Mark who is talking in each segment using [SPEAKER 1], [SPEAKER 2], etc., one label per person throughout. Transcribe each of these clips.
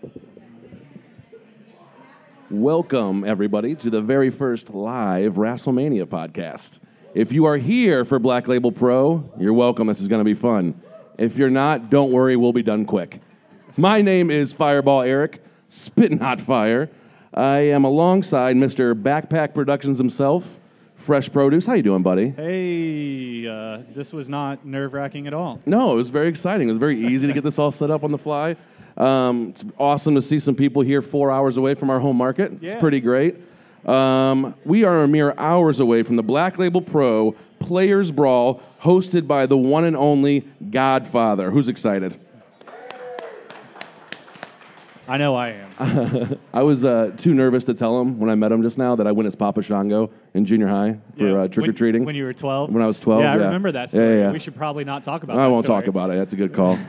[SPEAKER 1] Welcome, everybody, to the very first live WrestleMania podcast. If you are here for Black Label Pro, you're welcome. This is going to be fun. If you're not, don't worry, we'll be done quick. My name is Fireball Eric, spitting hot fire. I am alongside Mr. Backpack Productions himself, Fresh Produce. How you doing, buddy?
[SPEAKER 2] Hey, this was not nerve-wracking at all.
[SPEAKER 1] No, it was very exciting. It was very easy to get this all set up on the fly. It's awesome to see some people here 4 hours away from our home market. It's pretty great. We are a mere hours away from the Black Label Pro Players Brawl, hosted by the one and only Godfather. Who's excited?
[SPEAKER 2] I know I am.
[SPEAKER 1] I was too nervous to tell him when I met him just now that I went as Papa Shango in junior high for trick-or-treating.
[SPEAKER 2] When you were 12?
[SPEAKER 1] When I was 12,
[SPEAKER 2] yeah. I remember that story.
[SPEAKER 1] Yeah.
[SPEAKER 2] We should probably not talk about that
[SPEAKER 1] I won't
[SPEAKER 2] story.
[SPEAKER 1] talk about it. That's a good call.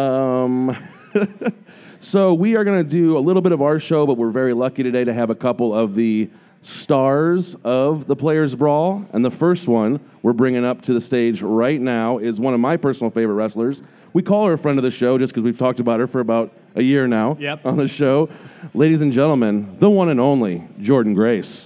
[SPEAKER 1] So we are going to do a little bit of our show, but we're very lucky today to have a couple of the stars of the Players Brawl. And the first one we're bringing up to the stage right now is one of my personal favorite wrestlers. We call her a friend of the show just because we've talked about her for about a year now on the show. Ladies and gentlemen, the one and only Jordynne Grace.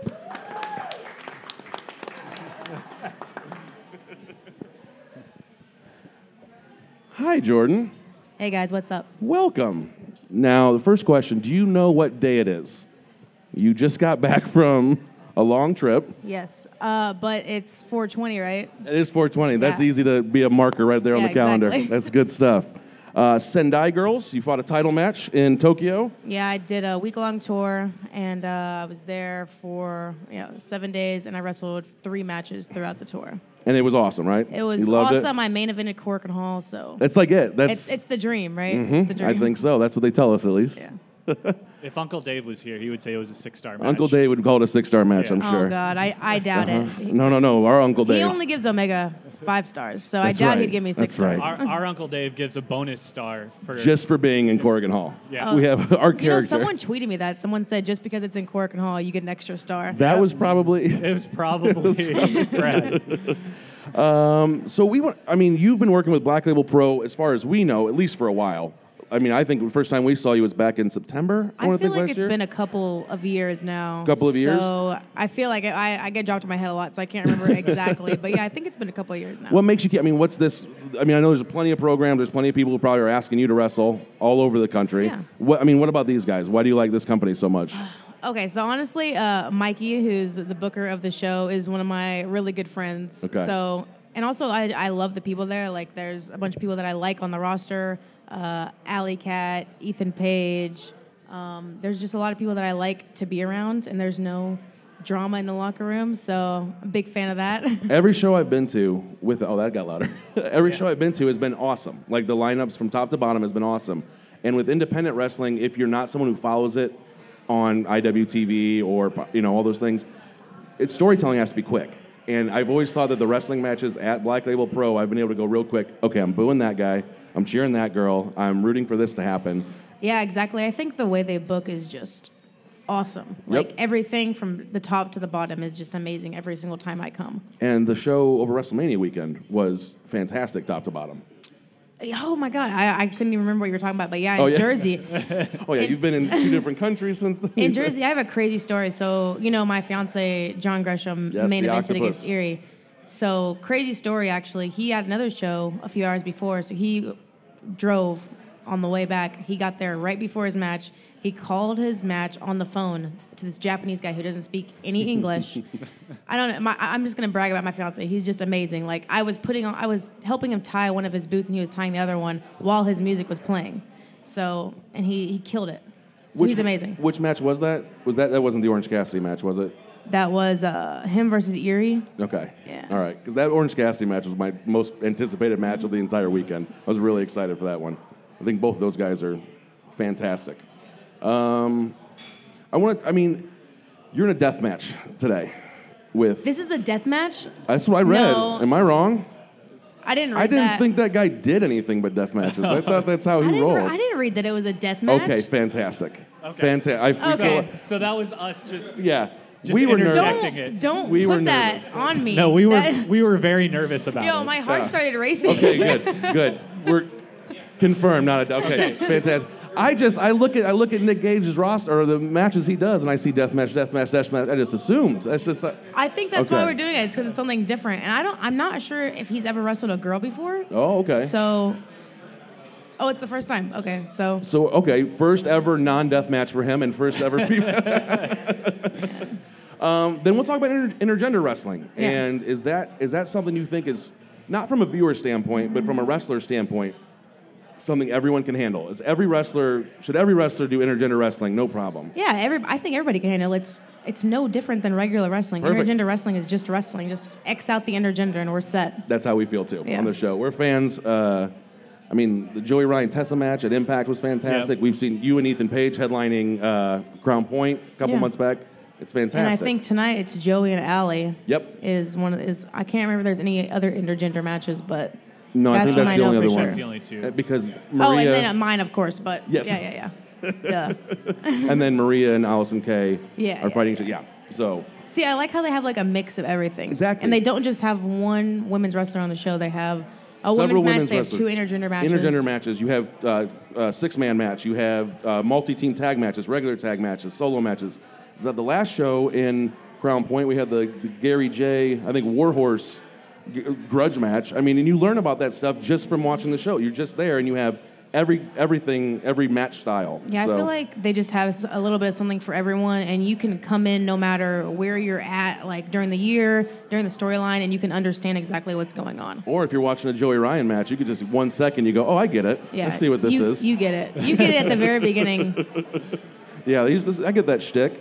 [SPEAKER 1] Hi, Jordynne.
[SPEAKER 3] Hey guys, what's up?
[SPEAKER 1] Welcome. Now, the first question, do you know what day it is? You just got back from a long trip.
[SPEAKER 3] Yes, but it's 420, right?
[SPEAKER 1] It is 420. That's
[SPEAKER 3] Yeah.
[SPEAKER 1] easy to be a marker right there on the calendar.
[SPEAKER 3] Exactly.
[SPEAKER 1] That's good stuff. Sendai Girls, you fought a title match in Tokyo.
[SPEAKER 3] Yeah, I did a week-long tour, and I was there for 7 days, and I wrestled 3 matches throughout the tour.
[SPEAKER 1] And it was awesome, right?
[SPEAKER 3] It was
[SPEAKER 1] You loved
[SPEAKER 3] awesome. I main evented Korakuen Hall, so
[SPEAKER 1] That's like it. That's
[SPEAKER 3] it's the dream, right? It's the dream.
[SPEAKER 1] I think so. That's what they tell us, at least.
[SPEAKER 3] Yeah.
[SPEAKER 2] If Uncle Dave was here, he would say it was a 6-star match.
[SPEAKER 1] Uncle Dave would call it a 6-star match,
[SPEAKER 2] Yeah.
[SPEAKER 1] I'm sure.
[SPEAKER 3] Oh God, I doubt it.
[SPEAKER 1] No. Our Uncle Dave.
[SPEAKER 3] He only gives Omega 5 stars, so
[SPEAKER 1] That's
[SPEAKER 3] I doubt
[SPEAKER 1] right.
[SPEAKER 3] he'd give me 6
[SPEAKER 1] That's right.
[SPEAKER 3] stars.
[SPEAKER 2] Our Uncle Dave gives a bonus star for...
[SPEAKER 1] Just for being in Korakuen Hall.
[SPEAKER 2] Yeah.
[SPEAKER 1] We have our
[SPEAKER 3] You know,
[SPEAKER 1] character.
[SPEAKER 3] someone tweeted me that. Someone said just because it's in Korakuen Hall, you get an extra star.
[SPEAKER 1] That was probably...
[SPEAKER 2] It was probably Brad.
[SPEAKER 1] So you've been working with Black Label Pro, as far as we know, at least for a while. I mean, I think the first time we saw you was back in September.
[SPEAKER 3] I feel like
[SPEAKER 1] last
[SPEAKER 3] it's
[SPEAKER 1] year.
[SPEAKER 3] been a couple of years now.
[SPEAKER 1] Couple of years?
[SPEAKER 3] So I feel like I get dropped in my head a lot, so I can't remember exactly. But yeah, I think it's been a couple of years now.
[SPEAKER 1] What makes you? What's this? I know there's plenty of programs. There's plenty of people who probably are asking you to wrestle all over the country.
[SPEAKER 3] Yeah.
[SPEAKER 1] What about these guys? Why do you like this company so much?
[SPEAKER 3] Okay, so honestly, Mikey, who's the booker of the show, is one of my really good friends.
[SPEAKER 1] Okay.
[SPEAKER 3] So, and also I love the people there. Like, there's a bunch of people that I like on the roster. Alley Cat, Ethan Page. There's just a lot of people that I like to be around, and there's no drama in the locker room, so I'm a big fan of that.
[SPEAKER 1] Every show I've been to that got louder. Every show I've been to has been awesome. Like, the lineups from top to bottom has been awesome. And with independent wrestling, if you're not someone who follows it on IWTV or all those things, storytelling has to be quick. And I've always thought that the wrestling matches at Black Label Pro, I've been able to go real quick. Okay, I'm booing that guy. I'm cheering that girl. I'm rooting for this to happen.
[SPEAKER 3] Yeah, exactly. I think the way they book is just awesome.
[SPEAKER 1] Yep.
[SPEAKER 3] Like, everything from the top to the bottom is just amazing every single time I come.
[SPEAKER 1] And the show over WrestleMania weekend was fantastic, top to bottom.
[SPEAKER 3] Oh my God, I couldn't even remember what you were talking about, but yeah, in Jersey.
[SPEAKER 1] Oh yeah, you've been in 2 different countries since then.
[SPEAKER 3] In Jersey, I have a crazy story. So, my fiance, John Gresham,
[SPEAKER 1] Yes,
[SPEAKER 3] main
[SPEAKER 1] the
[SPEAKER 3] evented
[SPEAKER 1] octopus.
[SPEAKER 3] against Erie. So, crazy story, actually. He had another show a few hours before, so he drove on the way back. He got there right before his match. He called his match on the phone to this Japanese guy who doesn't speak any English. I don't know. I'm just gonna brag about my fiance. He's just amazing. Like, I was helping him tie one of his boots, and he was tying the other one while his music was playing. So, and he killed it. So he's amazing.
[SPEAKER 1] Which match was that? That wasn't the Orange Cassidy match, was it?
[SPEAKER 3] That was him versus Erie.
[SPEAKER 1] Okay.
[SPEAKER 3] Yeah.
[SPEAKER 1] All right. Because that Orange Cassidy match was my most anticipated match of the entire weekend. I was really excited for that one. I think both of those guys are fantastic. You're in a death match today with...
[SPEAKER 3] This is a death match?
[SPEAKER 1] That's what I read.
[SPEAKER 3] No.
[SPEAKER 1] Am I wrong?
[SPEAKER 3] I didn't read
[SPEAKER 1] I didn't
[SPEAKER 3] that.
[SPEAKER 1] think that guy did anything but death matches. I thought that's how he rolled.
[SPEAKER 3] I didn't read that it was a death match.
[SPEAKER 1] Okay, fantastic.
[SPEAKER 2] Okay.
[SPEAKER 1] Fantastic.
[SPEAKER 3] Okay.
[SPEAKER 2] So that was us just...
[SPEAKER 1] Yeah.
[SPEAKER 2] Just
[SPEAKER 1] we were
[SPEAKER 2] interjecting
[SPEAKER 1] nervous.
[SPEAKER 2] it.
[SPEAKER 3] Don't
[SPEAKER 1] We were
[SPEAKER 3] put that
[SPEAKER 1] nervous.
[SPEAKER 3] on me.
[SPEAKER 2] No, we
[SPEAKER 3] That-
[SPEAKER 2] were very nervous about it.
[SPEAKER 3] Yo, my heart
[SPEAKER 1] Yeah.
[SPEAKER 3] started racing.
[SPEAKER 1] Okay, good. We're confirmed, not a... Okay, fantastic. I look at Nick Gage's roster or the matches he does, and I see deathmatch. I just assumed that's just.
[SPEAKER 3] I think that's
[SPEAKER 1] okay.
[SPEAKER 3] why we're doing it. It's because it's something different, and I'm not sure if he's ever wrestled a girl before.
[SPEAKER 1] Oh, okay.
[SPEAKER 3] So. Oh, it's the first time. Okay, so.
[SPEAKER 1] So okay, first ever non-death match for him, and first ever female. Then we'll talk about intergender wrestling,
[SPEAKER 3] Yeah.
[SPEAKER 1] and is that something you think is not from a viewer standpoint, but from a wrestler standpoint, something everyone can handle? Should every wrestler do intergender wrestling? No problem.
[SPEAKER 3] Yeah, I think everybody can handle it. It's no different than regular wrestling.
[SPEAKER 1] Perfect.
[SPEAKER 3] Intergender wrestling is just wrestling. Just X out the intergender and we're set.
[SPEAKER 1] That's how we feel too
[SPEAKER 3] Yeah.
[SPEAKER 1] on the show. We're fans. The Joey Ryan Tessa match at Impact was fantastic.
[SPEAKER 2] Yep.
[SPEAKER 1] We've seen you and Ethan Page headlining Crown Point a couple
[SPEAKER 3] Yeah.
[SPEAKER 1] months back. It's fantastic.
[SPEAKER 3] And I think tonight it's Joey and Allie.
[SPEAKER 1] Yep.
[SPEAKER 3] I can't remember if there's any other intergender matches, but
[SPEAKER 1] No, I
[SPEAKER 3] that's
[SPEAKER 1] think
[SPEAKER 3] one
[SPEAKER 1] that's
[SPEAKER 3] I
[SPEAKER 1] the
[SPEAKER 3] know
[SPEAKER 1] only
[SPEAKER 3] for
[SPEAKER 1] other
[SPEAKER 3] sure.
[SPEAKER 1] one.
[SPEAKER 2] That's the only two.
[SPEAKER 1] Because
[SPEAKER 3] Oh,
[SPEAKER 1] Maria,
[SPEAKER 3] and then mine, of course, but
[SPEAKER 1] Yes.
[SPEAKER 3] yeah. Duh.
[SPEAKER 1] and then Maria and Allison Kay
[SPEAKER 3] Yeah,
[SPEAKER 1] are
[SPEAKER 3] yeah,
[SPEAKER 1] fighting
[SPEAKER 3] yeah.
[SPEAKER 1] each other. Yeah. So
[SPEAKER 3] See, I like how they have like a mix of everything.
[SPEAKER 1] Exactly.
[SPEAKER 3] And they don't just have one women's wrestler on the show. They have a
[SPEAKER 1] Several
[SPEAKER 3] women's match.
[SPEAKER 1] women's
[SPEAKER 3] They have
[SPEAKER 1] wrestlers.
[SPEAKER 3] two intergender matches.
[SPEAKER 1] intergender matches. You have six-man match. You have multi-team tag matches, regular tag matches, solo matches. The last show in Crown Point, we had the Gary J. I think Warhorse grudge match. I mean, and you learn about that stuff just from watching the show. You're just there, and you have everything, every match style.
[SPEAKER 3] Yeah,
[SPEAKER 1] So,
[SPEAKER 3] I feel like they just have a little bit of something for everyone, and you can come in no matter where you're at, like during the year, during the storyline, and you can understand exactly what's going on.
[SPEAKER 1] Or if you're watching a Joey Ryan match, you could just 1 second you go, oh, I get it.
[SPEAKER 3] Yeah,
[SPEAKER 1] Let's see what this is.
[SPEAKER 3] You get it. You get it at the very beginning.
[SPEAKER 1] Yeah, I get that shtick.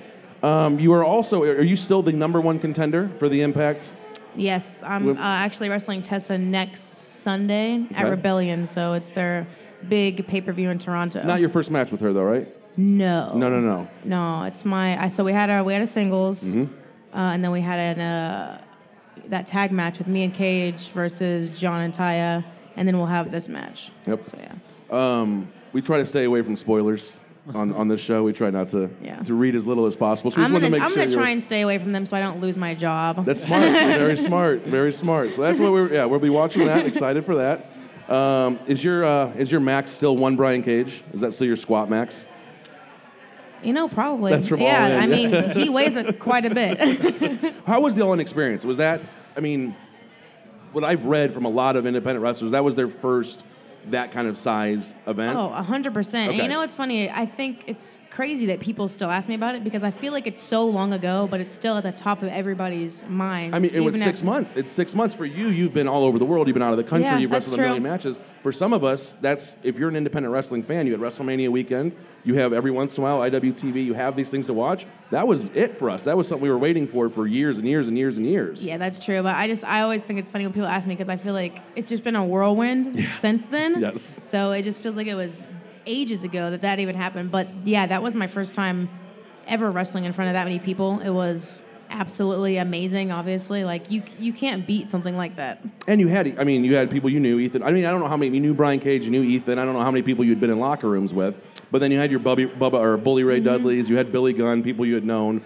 [SPEAKER 1] Are you still the number one contender for the Impact?
[SPEAKER 3] Yes, I'm actually wrestling Tessa next Sunday at
[SPEAKER 1] Okay.
[SPEAKER 3] Rebellion, so it's their big pay-per-view in Toronto.
[SPEAKER 1] Not your first match with her, though, right?
[SPEAKER 3] No.
[SPEAKER 1] No.
[SPEAKER 3] No, it's my. So we had a singles,
[SPEAKER 1] Mm-hmm.
[SPEAKER 3] and then we had that tag match with me and Cage versus John and Taya, and then we'll have this match.
[SPEAKER 1] Yep.
[SPEAKER 3] So yeah.
[SPEAKER 1] We try to stay away from spoilers on this show. We try not to read as little as possible. So we
[SPEAKER 3] I'm
[SPEAKER 1] just wanted
[SPEAKER 3] gonna
[SPEAKER 1] to make sure
[SPEAKER 3] try and stay away from them so I don't lose my job.
[SPEAKER 1] That's smart. Very smart. Very smart. So that's what we'll be watching that. Excited for that. Is your max still one Brian Cage? Is that still your squat max?
[SPEAKER 3] Probably.
[SPEAKER 1] That's from All
[SPEAKER 3] yeah,
[SPEAKER 1] In.
[SPEAKER 3] I mean, he weighs quite a bit.
[SPEAKER 1] How was the All In experience? Was that? I mean, what I've read from a lot of independent wrestlers, that was their first that kind of size event.
[SPEAKER 3] Oh, 100%. And
[SPEAKER 1] Okay.
[SPEAKER 3] you know what's funny? I think it's crazy that people still ask me about it because I feel like it's so long ago, but it's still at the top of everybody's mind.
[SPEAKER 1] I mean, it was 6 months. It's 6 months for you. You've been all over the world. You've been out of the country.
[SPEAKER 3] Yeah,
[SPEAKER 1] You've
[SPEAKER 3] that's
[SPEAKER 1] wrestled a million
[SPEAKER 3] true.
[SPEAKER 1] matches. For some of us, if you're an independent wrestling fan, you had WrestleMania weekend. You have every once in a while IWTV. You have these things to watch. That was it for us. That was something we were waiting for years and years and years and years.
[SPEAKER 3] Yeah, that's true. But I always think it's funny when people ask me because I feel like it's just been a whirlwind since then.
[SPEAKER 1] Yes.
[SPEAKER 3] So it just feels like it was ages ago that even happened. But yeah, that was my first time ever wrestling in front of that many people. It was absolutely amazing, obviously. Like, you can't beat something like that.
[SPEAKER 1] And you had people you knew, Ethan. I mean, I don't know how many, you knew Brian Cage, you knew Ethan. I don't know how many people you'd been in locker rooms with. But then you had your Bully Ray Dudleys, you had Billy Gunn, people you had known.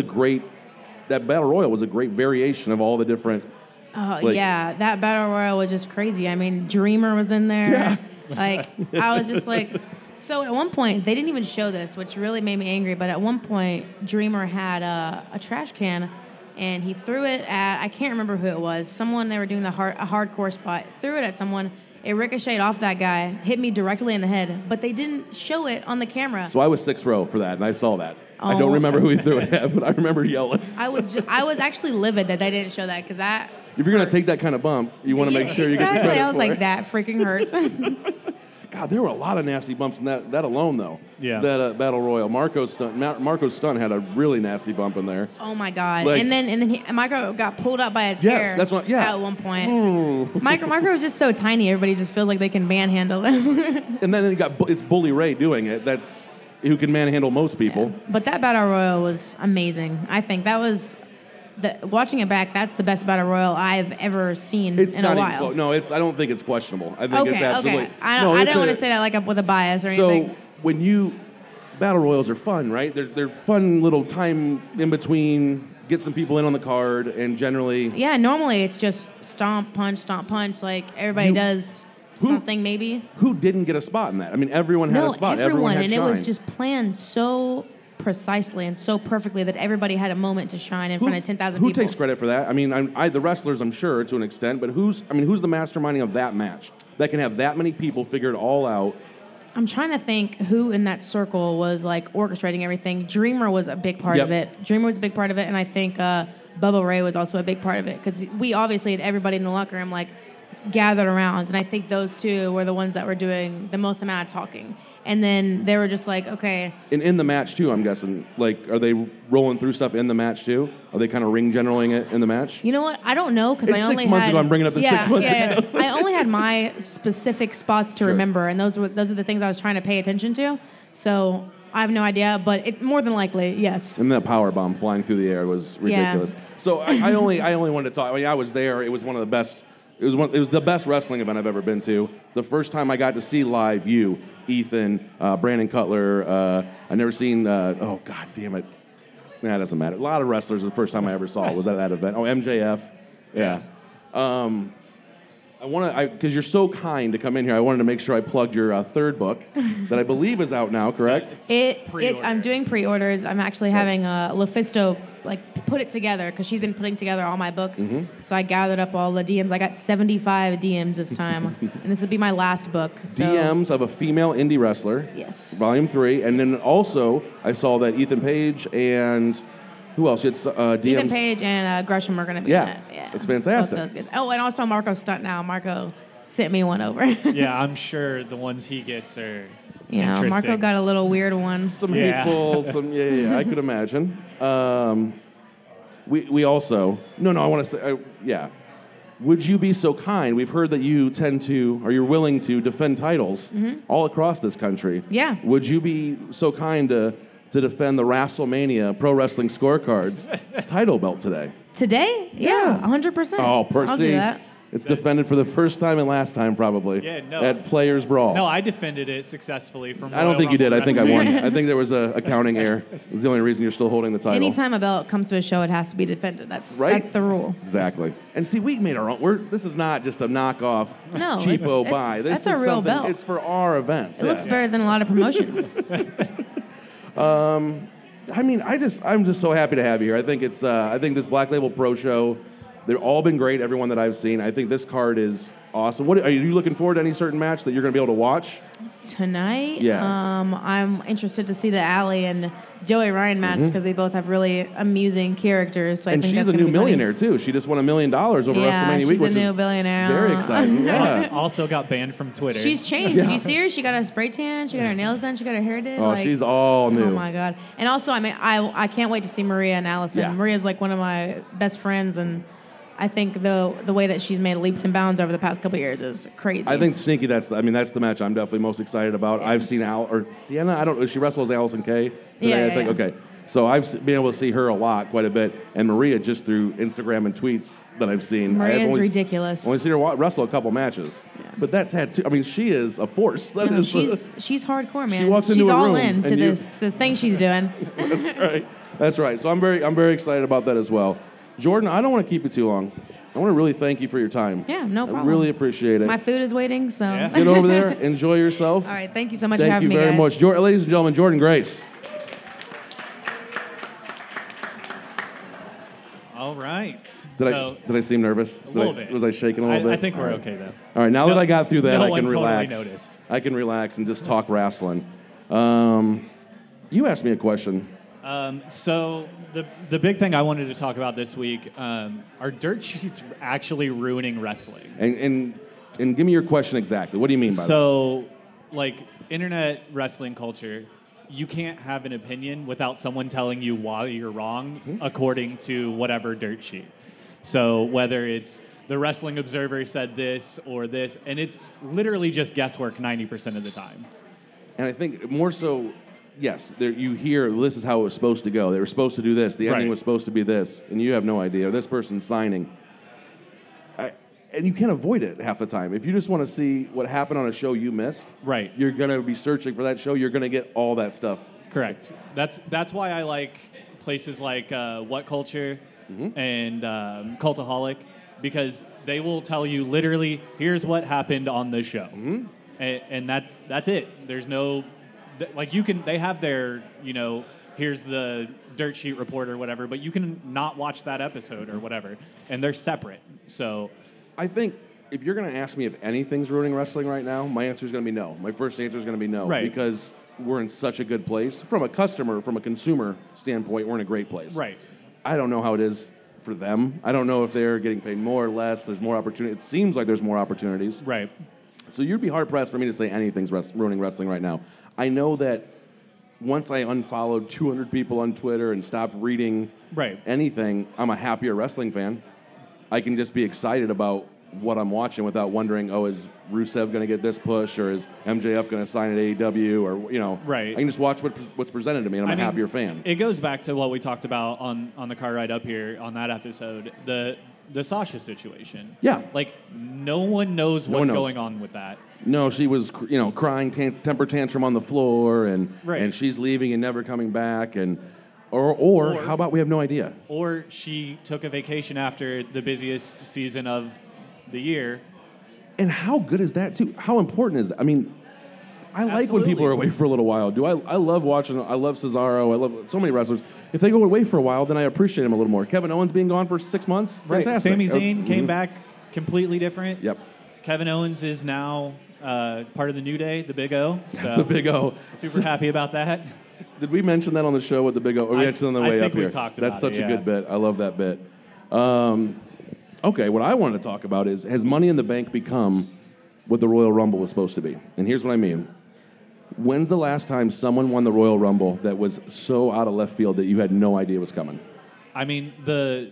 [SPEAKER 1] That Battle Royal was a great variation of all the different.
[SPEAKER 3] Yeah, that Battle Royal was just crazy. I mean, Dreamer was in there.
[SPEAKER 1] Yeah.
[SPEAKER 3] Like, I was just like... So at one point, they didn't even show this, which really made me angry, but at one point, Dreamer had a trash can, and he threw it at, I can't remember who it was, someone, they were doing a hardcore spot, threw it at someone, it ricocheted off that guy, hit me directly in the head, but they didn't show it on the camera.
[SPEAKER 1] So I was 6th row for that, and I saw that. I
[SPEAKER 3] Oh.
[SPEAKER 1] don't remember who he threw it at, but I remember yelling.
[SPEAKER 3] I was actually livid that they didn't show that, because that...
[SPEAKER 1] If you're going to take that kind of bump, you want to make sure you get the
[SPEAKER 3] Exactly,
[SPEAKER 1] credit
[SPEAKER 3] I was
[SPEAKER 1] for
[SPEAKER 3] like,
[SPEAKER 1] it.
[SPEAKER 3] that freaking hurts.
[SPEAKER 1] God, there were a lot of nasty bumps in that alone, though.
[SPEAKER 2] Yeah.
[SPEAKER 1] That Battle Royal. Marco's stunt had a really nasty bump in there.
[SPEAKER 3] Oh my God!
[SPEAKER 1] Like-
[SPEAKER 3] and then Micro got pulled up by his
[SPEAKER 1] Yes,
[SPEAKER 3] hair.
[SPEAKER 1] that's what- yeah.
[SPEAKER 3] At one point, Micro was just so tiny. Everybody just feels like they can manhandle him.
[SPEAKER 1] And then it's Bully Ray doing it. That's who can manhandle most people.
[SPEAKER 3] But that Battle Royal was amazing. I think that was watching it back. That's the best Battle Royal I've ever seen
[SPEAKER 1] It's
[SPEAKER 3] in
[SPEAKER 1] not
[SPEAKER 3] a
[SPEAKER 1] even
[SPEAKER 3] while.
[SPEAKER 1] close. No, I don't think it's questionable. I think it's
[SPEAKER 3] Okay,
[SPEAKER 1] absolutely.
[SPEAKER 3] okay. I
[SPEAKER 1] No,
[SPEAKER 3] don't want to say that like I'm with a bias or
[SPEAKER 1] So
[SPEAKER 3] anything.
[SPEAKER 1] when Battle Royals are fun, right? They're fun little time in between. Get some people in on the card, and generally
[SPEAKER 3] Yeah, normally it's just stomp, punch, like everybody does something maybe.
[SPEAKER 1] Who didn't get a spot in that? I mean, everyone had
[SPEAKER 3] No,
[SPEAKER 1] a spot.
[SPEAKER 3] everyone
[SPEAKER 1] had
[SPEAKER 3] and
[SPEAKER 1] shine.
[SPEAKER 3] it was just planned so precisely and so perfectly that everybody had a moment to shine in front of 10,000
[SPEAKER 1] Who
[SPEAKER 3] people.
[SPEAKER 1] takes credit for that? I mean, the wrestlers, I'm sure, to an extent, but who's the masterminding of that match that can have that many people figure it all out?
[SPEAKER 3] I'm trying to think who in that circle was like orchestrating everything. Dreamer was a big part of it. Dreamer was a big part of it, and I think Bubba Ray was also a big part of it because we obviously had everybody in the locker room like gathered around, and I think those two were the ones that were doing the most amount of talking. And then they were just like, okay.
[SPEAKER 1] And in the match too, I'm guessing. Like, are they rolling through stuff in the match too? Are they kind of ring generaling it in the match?
[SPEAKER 3] You know what? I don't know because I only
[SPEAKER 1] 6 months
[SPEAKER 3] had.
[SPEAKER 1] ago. I'm bringing up the 6 months ago.
[SPEAKER 3] I only had my specific spots to remember, and those are the things I was trying to pay attention to. So I have no idea, but more than likely, yes.
[SPEAKER 1] And that power bomb flying through the air was ridiculous.
[SPEAKER 3] Yeah.
[SPEAKER 1] So I only wanted to talk. I mean, I was there. It was one of the best. It was the best wrestling event I've ever been to. It's the first time I got to see live you, Ethan, Brandon Cutler. I never seen. Oh God damn it! Nah, it doesn't matter. A lot of wrestlers. The first time I ever saw was at that event. Oh, MJF. Yeah. I want to, because you're so kind to come in here, I wanted to make sure I plugged your third book that I believe is out now, correct?
[SPEAKER 3] I'm doing pre-orders. I'm actually having LuFisto put it together because she's been putting together all my books.
[SPEAKER 1] Mm-hmm.
[SPEAKER 3] So I gathered up all the DMs. I got 75 DMs this time, and this will be my last book. So.
[SPEAKER 1] DMs of a female indie wrestler.
[SPEAKER 3] Yes.
[SPEAKER 1] Volume 3, and then also I saw that Ethan Page and who else? It's DMs.
[SPEAKER 3] Ethan Page and Gresham are going to be in that. Yeah,
[SPEAKER 1] it's fantastic.
[SPEAKER 3] Both those guys. Oh, and also Marco Stunt now. Marco sent me one over.
[SPEAKER 2] Yeah, I'm sure the ones he gets are interesting.
[SPEAKER 3] Marco got a little weird one.
[SPEAKER 1] Some hateful, I could imagine. We also, I want to say, would you be so kind? We've heard that you you're willing to defend titles all across this country.
[SPEAKER 3] Yeah.
[SPEAKER 1] Would you be so kind to defend the WrestleMania Pro Wrestling Scorecards title belt today?
[SPEAKER 3] Today? Yeah, 100%.
[SPEAKER 1] Oh,
[SPEAKER 3] I'll do that.
[SPEAKER 1] It's defended for the first time and last time, probably.
[SPEAKER 2] Yeah, no.
[SPEAKER 1] At Players Brawl.
[SPEAKER 2] No, I defended it successfully from
[SPEAKER 1] I don't think you did. I think I
[SPEAKER 2] Wrestling.
[SPEAKER 1] won. I think there was a accounting error. It's the only reason you're still holding the title.
[SPEAKER 3] Anytime a belt comes to a show, it has to be defended. That's the rule.
[SPEAKER 1] Exactly. And see, we made our own. This is not just a knockoff,
[SPEAKER 3] No,
[SPEAKER 1] cheapo buy. This
[SPEAKER 3] that's a
[SPEAKER 1] is
[SPEAKER 3] real
[SPEAKER 1] something-
[SPEAKER 3] belt.
[SPEAKER 1] It's for our events.
[SPEAKER 3] It looks better than a lot of promotions.
[SPEAKER 1] I mean, I'm just so happy to have you here. I think I think this Black Label Pro show, they've all been great. Everyone that I've seen. I think this card is awesome. What are you looking forward to? Any certain match that you're going to be able to watch
[SPEAKER 3] Tonight?
[SPEAKER 1] Yeah.
[SPEAKER 3] I'm interested to see the Allie and Joey Ryan match because they both have really amusing characters. So
[SPEAKER 1] and
[SPEAKER 3] I think
[SPEAKER 1] she's
[SPEAKER 3] that's
[SPEAKER 1] a
[SPEAKER 3] gonna
[SPEAKER 1] new
[SPEAKER 3] be funny.
[SPEAKER 1] millionaire too. She just won $1 million over WrestleMania
[SPEAKER 3] she's
[SPEAKER 1] week,
[SPEAKER 3] a
[SPEAKER 1] which
[SPEAKER 3] new
[SPEAKER 1] is
[SPEAKER 3] billionaire.
[SPEAKER 1] very exciting. Yeah.
[SPEAKER 2] Also got banned from Twitter.
[SPEAKER 3] She's changed. Did you see her? She got a spray tan. She got her nails done. She got her hair did.
[SPEAKER 1] Oh, she's all new.
[SPEAKER 3] Oh my god! And also, I mean, I can't wait to see Maria and Allison.
[SPEAKER 1] Yeah.
[SPEAKER 3] Maria's like one of my best friends, and I think the way that she's made leaps and bounds over the past couple of years is crazy.
[SPEAKER 1] I think Sneaky. That's the match I'm definitely most excited about. I've seen Sienna. I don't know. She wrestles Allison Kay today.
[SPEAKER 3] Yeah,
[SPEAKER 1] I think.
[SPEAKER 3] yeah.
[SPEAKER 1] Okay. So I've been able to see her quite a bit, and Maria just through Instagram and tweets that I've seen.
[SPEAKER 3] Maria's
[SPEAKER 1] I've
[SPEAKER 3] ridiculous.
[SPEAKER 1] Only seen her wrestle a couple matches, but that tattoo. I mean, she is a force. That
[SPEAKER 3] No,
[SPEAKER 1] is.
[SPEAKER 3] she's hardcore, man.
[SPEAKER 1] She walks into
[SPEAKER 3] she's
[SPEAKER 1] a
[SPEAKER 3] all
[SPEAKER 1] room
[SPEAKER 3] in to
[SPEAKER 1] and you-
[SPEAKER 3] this thing she's doing.
[SPEAKER 1] That's right. That's right. So I'm very excited about that as well. Jordan, I don't want to keep you too long. I want to really thank you for your time.
[SPEAKER 3] Yeah, no problem.
[SPEAKER 1] I really appreciate it.
[SPEAKER 3] My food is waiting, so.
[SPEAKER 2] Yeah.
[SPEAKER 1] Get over there, enjoy yourself.
[SPEAKER 3] All right, thank you so much for
[SPEAKER 1] Thank
[SPEAKER 3] having
[SPEAKER 1] you
[SPEAKER 3] me,
[SPEAKER 1] very
[SPEAKER 3] guys.
[SPEAKER 1] much. Ladies and gentlemen, Jordan Grace.
[SPEAKER 2] All right.
[SPEAKER 1] Did I seem nervous?
[SPEAKER 2] A little bit.
[SPEAKER 1] Was I shaking a little bit?
[SPEAKER 2] I think we're okay, though.
[SPEAKER 1] All right, now that I got through that,
[SPEAKER 2] no
[SPEAKER 1] I
[SPEAKER 2] one
[SPEAKER 1] can
[SPEAKER 2] totally
[SPEAKER 1] relax.
[SPEAKER 2] noticed.
[SPEAKER 1] I can relax and just talk wrestling. You asked me a question.
[SPEAKER 2] So the big thing I wanted to talk about this week, are dirt sheets actually ruining wrestling?
[SPEAKER 1] And give me your question exactly. What do you mean by that?
[SPEAKER 2] So, like, internet wrestling culture, you can't have an opinion without someone telling you why you're wrong according to whatever dirt sheet. So whether it's the Wrestling Observer said this or this, and it's literally just guesswork 90% of the time.
[SPEAKER 1] And I think more so, yes, you hear this is how it was supposed to go. They were supposed to do this. The ending
[SPEAKER 2] Right.
[SPEAKER 1] was supposed to be this, and you have no idea. This person's signing. And you can't avoid it half the time. If you just want to see what happened on a show you missed,
[SPEAKER 2] Right.
[SPEAKER 1] you're going to be searching for that show. You're going to get all that stuff.
[SPEAKER 2] Correct. That's why I like places like What Culture and Cultaholic, because They will tell you literally, here's what happened on the show.
[SPEAKER 1] Mm-hmm.
[SPEAKER 2] And that's it. There's no, like they have their, here's the dirt sheet report or whatever, but you can not watch that episode or whatever. And they're separate. So
[SPEAKER 1] I think if you're going to ask me if anything's ruining wrestling right now, my answer is going to be no. My first answer is going to be no.
[SPEAKER 2] Right.
[SPEAKER 1] Because we're in such a good place. From a consumer standpoint, we're in a great place.
[SPEAKER 2] Right.
[SPEAKER 1] I don't know how it is for them. I don't know if they're getting paid more or less. There's more opportunity. It seems like there's more opportunities.
[SPEAKER 2] Right.
[SPEAKER 1] So you'd be hard-pressed for me to say anything's ruining wrestling right now. I know that once I unfollowed 200 people on Twitter and stopped reading anything, I'm a happier wrestling fan. I can just be excited about what I'm watching without wondering, is Rusev going to get this push, or is MJF going to sign at AEW, or
[SPEAKER 2] Right.
[SPEAKER 1] I can just watch what's presented to me, and I'm a happier fan.
[SPEAKER 2] It goes back to what we talked about on the car ride up here on that episode, the Sasha situation.
[SPEAKER 1] Yeah.
[SPEAKER 2] Like, no one knows what's going on with that.
[SPEAKER 1] No, she was, crying temper tantrum on the floor, and she's leaving and never coming back, or how about we have no idea?
[SPEAKER 2] Or she took a vacation after the busiest season of the year.
[SPEAKER 1] And how good is that, too? How important is that? I mean, I like when people are away for a little while. I love watching, I love Cesaro, I love so many wrestlers. If they go away for a while, then I appreciate them a little more. Kevin Owens being gone for 6 months, fantastic.
[SPEAKER 2] Sami Zayn came back completely different.
[SPEAKER 1] Yep.
[SPEAKER 2] Kevin Owens is now part of the New Day, the Big O. So
[SPEAKER 1] the Big O.
[SPEAKER 2] Super happy about that.
[SPEAKER 1] Did we mention that on the show with the Big O? Or we mentioned it on the way up here?
[SPEAKER 2] We talked about
[SPEAKER 1] That's such
[SPEAKER 2] it,
[SPEAKER 1] a good bit. I love that bit. Okay, what I wanted to talk about is, has Money in the Bank become what the Royal Rumble was supposed to be? And here's what I mean. When's the last time someone won the Royal Rumble that was so out of left field that you had no idea was coming?
[SPEAKER 2] I mean, the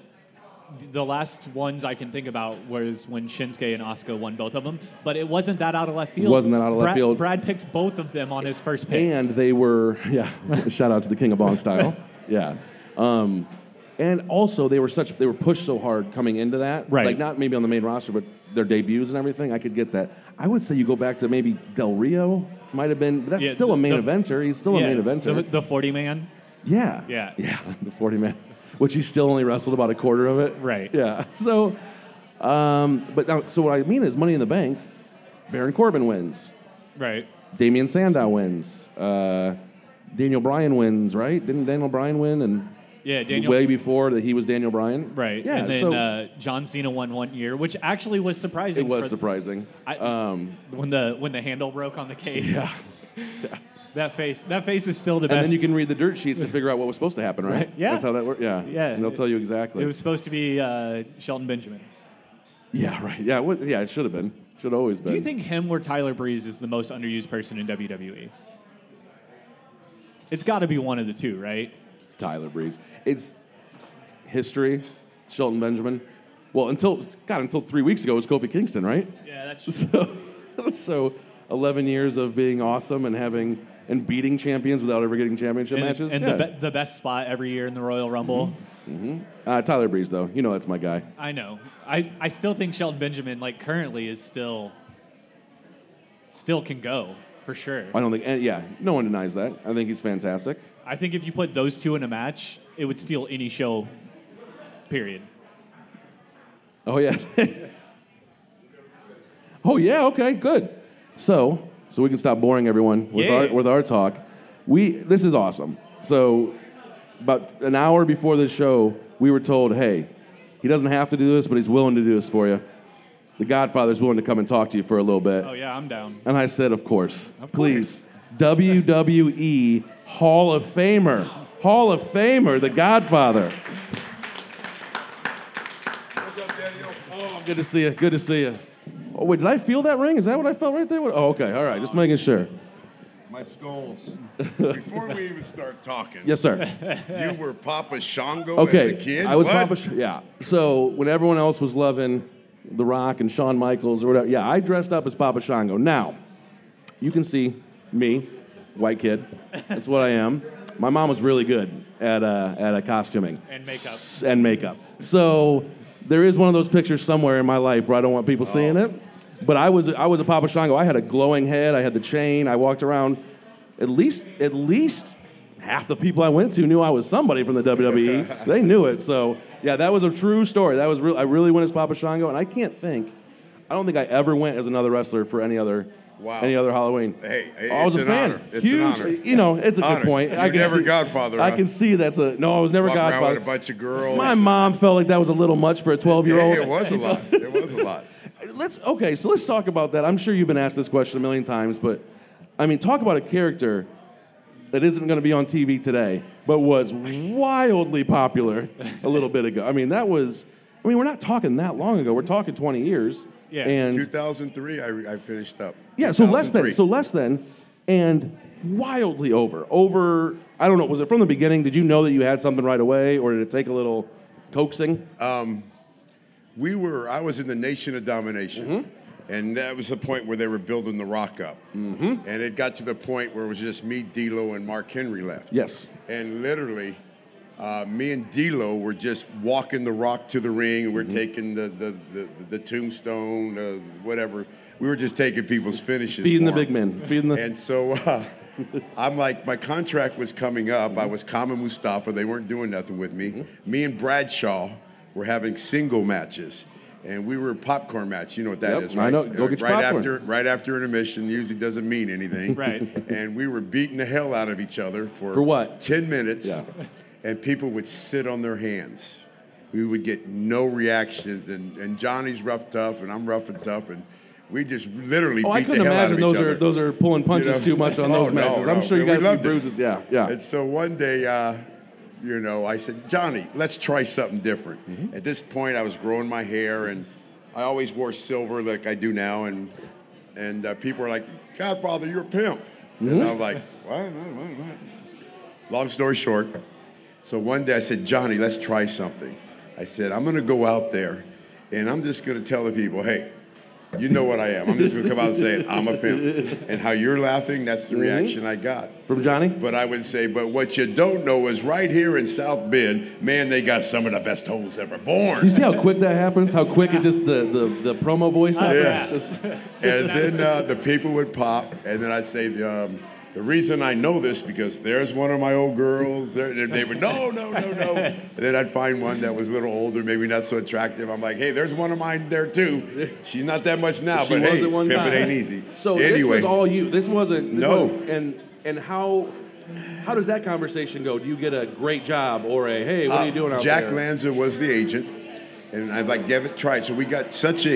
[SPEAKER 2] last ones I can think about was when Shinsuke and Asuka won both of them, but it wasn't that out of left field.
[SPEAKER 1] It wasn't that out of left field.
[SPEAKER 2] Brad picked both of them on his first pick.
[SPEAKER 1] And they were, shout out to the King of Bong style. Yeah. And also, they were pushed so hard coming into that.
[SPEAKER 2] Right.
[SPEAKER 1] Like, not maybe on the main roster, but their debuts and everything. I could get that. I would say you go back to maybe Del Rio, might have been. But that's still a main eventer. He's still a main eventer.
[SPEAKER 2] The 40 man.
[SPEAKER 1] Yeah. The 40 man, which he still only wrestled about a quarter of it.
[SPEAKER 2] Right.
[SPEAKER 1] Yeah. So, but now, so what I mean is, Money in the Bank, Baron Corbin wins.
[SPEAKER 2] Right.
[SPEAKER 1] Damian Sandow wins. Daniel Bryan wins, right? Didn't Daniel Bryan win? And
[SPEAKER 2] Daniel.
[SPEAKER 1] Way before that he was Daniel Bryan.
[SPEAKER 2] Right.
[SPEAKER 1] Yeah.
[SPEAKER 2] And then John Cena won one year, which actually was surprising.
[SPEAKER 1] It was surprising.
[SPEAKER 2] When the handle broke on the case.
[SPEAKER 1] Yeah.
[SPEAKER 2] That face is still the best.
[SPEAKER 1] And then you can read the dirt sheets to figure out what was supposed to happen, right?
[SPEAKER 2] Yeah.
[SPEAKER 1] That's how that works. Yeah.
[SPEAKER 2] Yeah.
[SPEAKER 1] And they'll tell you exactly.
[SPEAKER 2] It was supposed to be Shelton Benjamin.
[SPEAKER 1] Yeah. Right. Yeah. It should have been. Should have always been.
[SPEAKER 2] Do you think him or Tyler Breeze is the most underused person in WWE? It's got to be one of the two, right?
[SPEAKER 1] It's Tyler Breeze. It's history. Shelton Benjamin. Well, until 3 weeks ago, it was Kofi Kingston, right?
[SPEAKER 2] Yeah, that's true.
[SPEAKER 1] So 11 years of being awesome and beating champions without ever getting championship matches.
[SPEAKER 2] And the best spot every year in the Royal Rumble.
[SPEAKER 1] Mm-hmm. Tyler Breeze, though. You know that's my guy.
[SPEAKER 2] I know. I still think Shelton Benjamin, like, currently is still can go, for sure.
[SPEAKER 1] I don't think, no one denies that. I think he's fantastic.
[SPEAKER 2] I think if you put those two in a match, it would steal any show, period.
[SPEAKER 1] Oh, yeah. Oh, yeah, okay, good. So we can stop boring everyone with our talk. This is awesome. So about an hour before the show, we were told, hey, he doesn't have to do this, but he's willing to do this for you. The Godfather's willing to come and talk to you for a little bit.
[SPEAKER 2] Oh, yeah, I'm down.
[SPEAKER 1] And I said, of course. Please. WWE Hall of Famer, the Godfather. What's up, Daddy? Oh, good to see you. Oh, wait, did I feel that ring? Is that what I felt right there? Oh, okay, all right, just making sure.
[SPEAKER 4] My skulls. Before we even start talking.
[SPEAKER 1] Yes, sir.
[SPEAKER 4] You were Papa Shango as a kid?
[SPEAKER 1] I was Papa yeah. So when everyone else was loving The Rock and Shawn Michaels or whatever, I dressed up as Papa Shango. Now, you can see me, white kid. That's what I am. My mom was really good at costuming.
[SPEAKER 2] And
[SPEAKER 1] makeup. So there is one of those pictures somewhere in my life where I don't want people seeing it. But I was a Papa half the people I went to knew I was somebody from the WWE. They knew it. So, yeah, that was a true story. That was real. I really went as Papa Shango, and I don't think I ever went as another wrestler for any other Halloween.
[SPEAKER 4] Hey,
[SPEAKER 1] I was
[SPEAKER 4] it's
[SPEAKER 1] a
[SPEAKER 4] an
[SPEAKER 1] fan.
[SPEAKER 4] honor. It's
[SPEAKER 1] Huge.
[SPEAKER 4] an honor.
[SPEAKER 1] It's a
[SPEAKER 4] Honor.
[SPEAKER 1] good point.
[SPEAKER 4] You're never Godfather,
[SPEAKER 1] I
[SPEAKER 4] huh?
[SPEAKER 1] can see that's a no. I was never
[SPEAKER 4] Walk around
[SPEAKER 1] Godfather.
[SPEAKER 4] with a bunch of girls.
[SPEAKER 1] My mom felt like that was a little much for a 12-year-old.
[SPEAKER 4] It was a lot. It was a lot.
[SPEAKER 1] So let's talk about that. I'm sure you've been asked this question a million times, but I mean, talk about a character that isn't going to be on TV today, but was wildly popular a little bit ago. I mean, we're not talking that long ago. We're talking 20 years.
[SPEAKER 2] Yeah.
[SPEAKER 1] And
[SPEAKER 4] 2003, I finished up.
[SPEAKER 1] yeah, so less
[SPEAKER 4] 2003.
[SPEAKER 1] than, and wildly over. I don't know. Was it from the beginning? Did you know that you had something right away, or did it take a little coaxing?
[SPEAKER 4] I was in the Nation of Domination, and that was the point where they were building The Rock up. And it got to the point where it was just me, D'Lo, and Mark Henry left.
[SPEAKER 1] Yes.
[SPEAKER 4] And literally, me and D'Lo were just walking The Rock to the ring, and we're taking the tombstone, whatever. We were just taking people's finishes.
[SPEAKER 1] Feeding the
[SPEAKER 4] for
[SPEAKER 1] big
[SPEAKER 4] 'em.
[SPEAKER 1] men.
[SPEAKER 4] And so I'm like, my contract was coming up. I was Kama Mustafa. They weren't doing nothing with me. Me and Bradshaw were having single matches. And we were a popcorn match. You know what that is, right?
[SPEAKER 1] I know. Go get your popcorn.
[SPEAKER 4] Right after intermission usually doesn't mean anything.
[SPEAKER 2] Right.
[SPEAKER 4] And we were beating the hell out of each other for
[SPEAKER 1] what?
[SPEAKER 4] 10 minutes.
[SPEAKER 1] Yeah.
[SPEAKER 4] And people would sit on their hands. We would get no reactions. And Johnny's rough tough, and I'm rough and tough. And we just literally
[SPEAKER 1] I
[SPEAKER 4] beat the
[SPEAKER 1] couldn't
[SPEAKER 4] hell out of
[SPEAKER 1] imagine
[SPEAKER 4] each other.
[SPEAKER 1] those are pulling punches
[SPEAKER 4] You know?
[SPEAKER 1] too much on those matches. I'm sure you
[SPEAKER 4] Yeah, we
[SPEAKER 1] got some
[SPEAKER 4] loved it.
[SPEAKER 1] bruises. Yeah.
[SPEAKER 4] And so one day, I said, Johnny, let's try something different. At this point, I was growing my hair, and I always wore silver like I do now. And people were like, Godfather, you're a pimp. And I was like, what? Long story short, so one day I said, Johnny, let's try something. I said, I'm going to go out there, and I'm just going to tell the people, hey, you know what I am. I'm just going to come out and say, I'm a pimp. And how you're laughing, that's the reaction I got.
[SPEAKER 1] From Johnny?
[SPEAKER 4] But I would say, but what you don't know is right here in South Bend, man, they got some of the best hoes ever born.
[SPEAKER 1] Do you see how quick that happens? How quick it just, the promo voice happens?
[SPEAKER 4] Yeah.
[SPEAKER 1] Just,
[SPEAKER 4] And then the people would pop, and then I'd say, the reason I know this because there's one of my old girls. They would, no. And then I'd find one that was a little older, maybe not so attractive. I'm like, hey, there's one of mine there too. She's not that much now,
[SPEAKER 1] She
[SPEAKER 4] but
[SPEAKER 1] was
[SPEAKER 4] hey,
[SPEAKER 1] at one
[SPEAKER 4] pimp
[SPEAKER 1] time.
[SPEAKER 4] it ain't easy.
[SPEAKER 1] So
[SPEAKER 4] anyway,
[SPEAKER 1] this was all you. This wasn't.
[SPEAKER 4] No.
[SPEAKER 1] And how does that conversation go? Do you get a great job or a hey, what are you doing out
[SPEAKER 4] Jack
[SPEAKER 1] there?
[SPEAKER 4] Lanza was the agent, and I'd like give it try. So we got such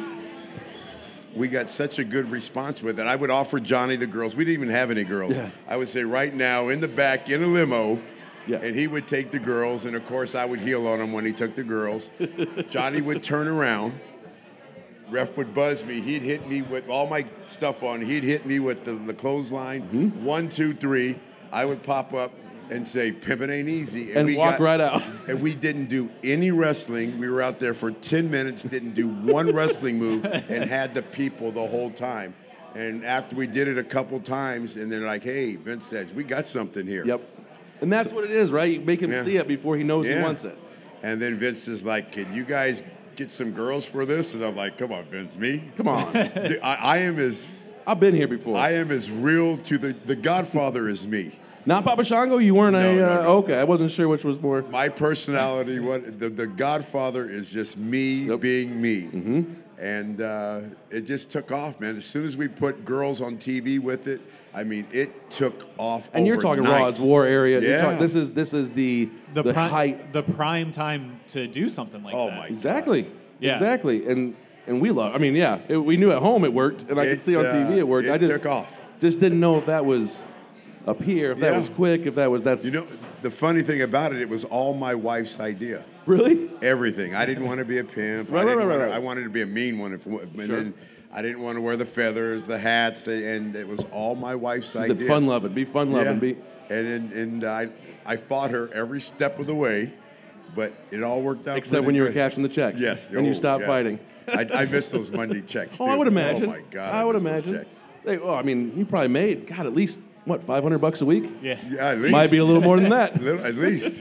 [SPEAKER 4] a good response with it. I would offer Johnny the girls. We didn't even have any girls.
[SPEAKER 1] Yeah.
[SPEAKER 4] I would say right now in the back in a limo,
[SPEAKER 1] Yeah.
[SPEAKER 4] and he would take the girls, and of course I would heel on him when he took the girls. Johnny would turn around. Ref would buzz me. He'd hit me with all my stuff on. He'd hit me with the clothesline. 1, 2, 3. I would pop up and say, "Pimpin' ain't easy,"
[SPEAKER 1] And walk right out.
[SPEAKER 4] And we didn't do any wrestling. We were out there for 10 minutes, didn't do one wrestling move, and had the people the whole time. And after we did it a couple times, and they're like, "Hey," Vince says, "We got something here."
[SPEAKER 1] Yep. And that's what it is, right? You make him
[SPEAKER 4] Yeah.
[SPEAKER 1] see it before he knows he
[SPEAKER 4] Yeah.
[SPEAKER 1] wants it.
[SPEAKER 4] And then Vince is like, "Can you guys get some girls for this?" And I'm like, "Come on, Vince, me."
[SPEAKER 1] Come on.
[SPEAKER 4] Dude, I am as
[SPEAKER 1] I've been here before.
[SPEAKER 4] real to the Godfather is me.
[SPEAKER 1] Not Papa Shango? You weren't
[SPEAKER 4] No, no.
[SPEAKER 1] okay. I wasn't sure which was more.
[SPEAKER 4] My personality, the Godfather is just me being me. And it just took off, man. As soon as we put girls on TV with it, I mean, it took off.
[SPEAKER 1] And you're talking
[SPEAKER 4] overnight.
[SPEAKER 1] Raw's War area. You're
[SPEAKER 4] Yeah.
[SPEAKER 1] talking- this is the height.
[SPEAKER 2] The prime time to do something like
[SPEAKER 4] Oh
[SPEAKER 2] that.
[SPEAKER 4] my
[SPEAKER 1] Exactly.
[SPEAKER 2] Yeah.
[SPEAKER 1] Exactly. And we love. I mean, yeah. We knew at home it worked, and I could see on TV it worked.
[SPEAKER 4] It
[SPEAKER 1] I just
[SPEAKER 4] took off.
[SPEAKER 1] Just didn't know if that was up here, if that
[SPEAKER 4] Yeah.
[SPEAKER 1] was quick, if that was that's.
[SPEAKER 4] You know, the funny thing about it, it was all my wife's idea.
[SPEAKER 1] Really?
[SPEAKER 4] Everything. I didn't want to be a pimp.
[SPEAKER 1] Right.
[SPEAKER 4] I wanted to be a mean one. And then I didn't want to wear the feathers, the hats, and it was all my wife's
[SPEAKER 1] He
[SPEAKER 4] idea.
[SPEAKER 1] said fun loving, be fun loving, be.
[SPEAKER 4] And I fought her every step of the way, but it all worked out.
[SPEAKER 1] Except
[SPEAKER 4] pretty
[SPEAKER 1] when you were
[SPEAKER 4] good.
[SPEAKER 1] cashing the checks.
[SPEAKER 4] Yes.
[SPEAKER 1] And you stopped
[SPEAKER 4] yes.
[SPEAKER 1] fighting.
[SPEAKER 4] I miss those Monday checks, too.
[SPEAKER 1] Oh, I would imagine.
[SPEAKER 4] Oh, my God.
[SPEAKER 1] I would
[SPEAKER 4] miss those
[SPEAKER 1] imagine.
[SPEAKER 4] checks.
[SPEAKER 1] I mean, you probably made at least what $500 a week.
[SPEAKER 2] Yeah.
[SPEAKER 4] Yeah, at least.
[SPEAKER 1] Might be a little more than that.
[SPEAKER 4] At least.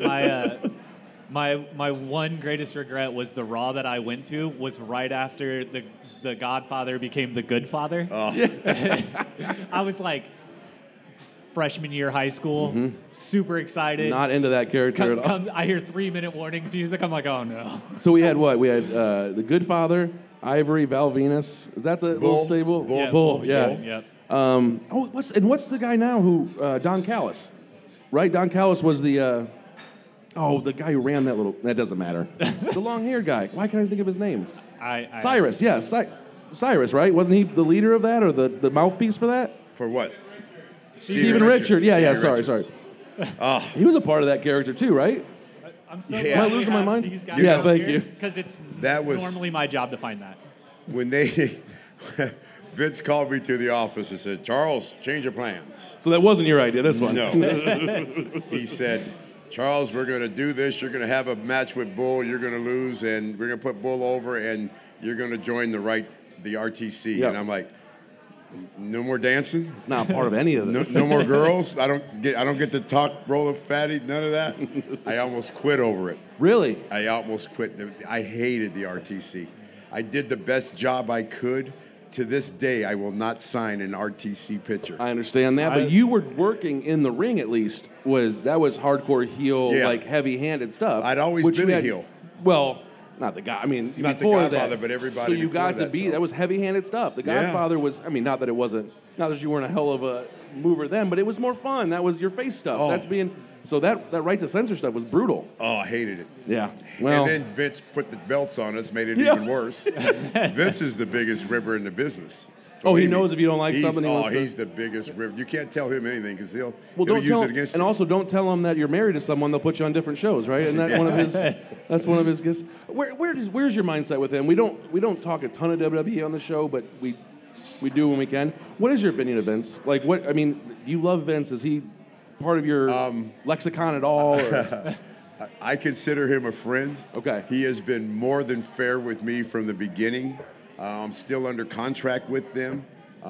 [SPEAKER 2] My one greatest regret was the Raw that I went to was right after the Godfather became the Good Father.
[SPEAKER 4] Oh.
[SPEAKER 2] I was like freshman year high school. Super excited.
[SPEAKER 1] Not into that character at all.
[SPEAKER 2] I hear 3-minute warnings music. I'm like, oh no.
[SPEAKER 1] So we had what? We had The Good Father, Ivory, Val Venus. Is that the little stable?
[SPEAKER 4] Bull.
[SPEAKER 1] Yeah.
[SPEAKER 2] Yep.
[SPEAKER 1] What's the guy now who Don Callis, right? Don Callis was the the guy who ran that little. That doesn't matter. The long-haired guy. Why can't I think of his name? Cyrus. Yeah, Cyrus. Right? Wasn't he the leader of that or the mouthpiece for that?
[SPEAKER 4] For what?
[SPEAKER 1] Stephen Richard. Yeah. Sorry.
[SPEAKER 4] Oh,
[SPEAKER 1] He was a part of that character too, right?
[SPEAKER 2] I'm so
[SPEAKER 4] Yeah.
[SPEAKER 2] glad
[SPEAKER 1] Am I
[SPEAKER 2] we
[SPEAKER 1] losing my
[SPEAKER 2] have
[SPEAKER 1] mind?
[SPEAKER 2] these guys
[SPEAKER 1] Yeah,
[SPEAKER 2] out
[SPEAKER 1] thank
[SPEAKER 2] here,
[SPEAKER 1] you.
[SPEAKER 2] Because it's
[SPEAKER 4] That was-
[SPEAKER 2] normally my job to find that.
[SPEAKER 4] when they Vince called me to the office and said, "Charles, change of plans."
[SPEAKER 1] So that wasn't your idea. This one.
[SPEAKER 4] No. He said, "Charles, we're going to do this. You're going to have a match with Bull. You're going to lose, and we're going to put Bull over, and you're going to join the RTC."
[SPEAKER 1] Yep.
[SPEAKER 4] And I'm like, "No more dancing.
[SPEAKER 1] It's not part of any of
[SPEAKER 4] No,
[SPEAKER 1] this.
[SPEAKER 4] no more girls. I don't get to talk, roll a fatty. None of that." I almost quit over it.
[SPEAKER 1] Really?
[SPEAKER 4] I almost quit. I hated the RTC. I did the best job I could. To this day, I will not sign an RTC pitcher.
[SPEAKER 1] I understand that, but you were working in the ring at least. That was hardcore heel,
[SPEAKER 4] Yeah.
[SPEAKER 1] like heavy-handed stuff.
[SPEAKER 4] I'd always
[SPEAKER 1] which
[SPEAKER 4] been
[SPEAKER 1] you
[SPEAKER 4] a
[SPEAKER 1] had-
[SPEAKER 4] heel.
[SPEAKER 1] Well, not the guy. I mean,
[SPEAKER 4] Not the
[SPEAKER 1] before
[SPEAKER 4] Godfather,
[SPEAKER 1] that,
[SPEAKER 4] but everybody
[SPEAKER 1] So you
[SPEAKER 4] before
[SPEAKER 1] got to
[SPEAKER 4] that,
[SPEAKER 1] be.
[SPEAKER 4] so.
[SPEAKER 1] That was heavy-handed stuff. The
[SPEAKER 4] Yeah.
[SPEAKER 1] Godfather was. I mean, not that you weren't a hell of a mover then, but it was more fun. That was your face stuff.
[SPEAKER 4] Oh.
[SPEAKER 1] That's being. So that right to censor stuff was brutal.
[SPEAKER 4] Oh, I hated it.
[SPEAKER 1] Yeah. Well.
[SPEAKER 4] And then Vince put the belts on us, made it
[SPEAKER 1] Yeah.
[SPEAKER 4] even worse. Vince is the biggest ribber in the business.
[SPEAKER 1] Oh, he
[SPEAKER 4] Believe me.
[SPEAKER 1] knows if you don't like something, he wants to-
[SPEAKER 4] he's the biggest ribber. You can't tell him anything because he'll
[SPEAKER 1] Well,
[SPEAKER 4] use it against
[SPEAKER 1] and
[SPEAKER 4] you.
[SPEAKER 1] also don't tell them that you're married to someone. They'll put you on different shows, right? And that's one of his. That's one of his gifts. Where's your mindset with him? We don't talk a ton of WWE on the show, but we do when we can. What is your opinion of Vince? Like, what? I mean, do you love Vince? Is he part of your lexicon at all? Or?
[SPEAKER 4] I consider him a friend.
[SPEAKER 1] Okay.
[SPEAKER 4] He has been more than fair with me from the beginning. I'm still under contract with them.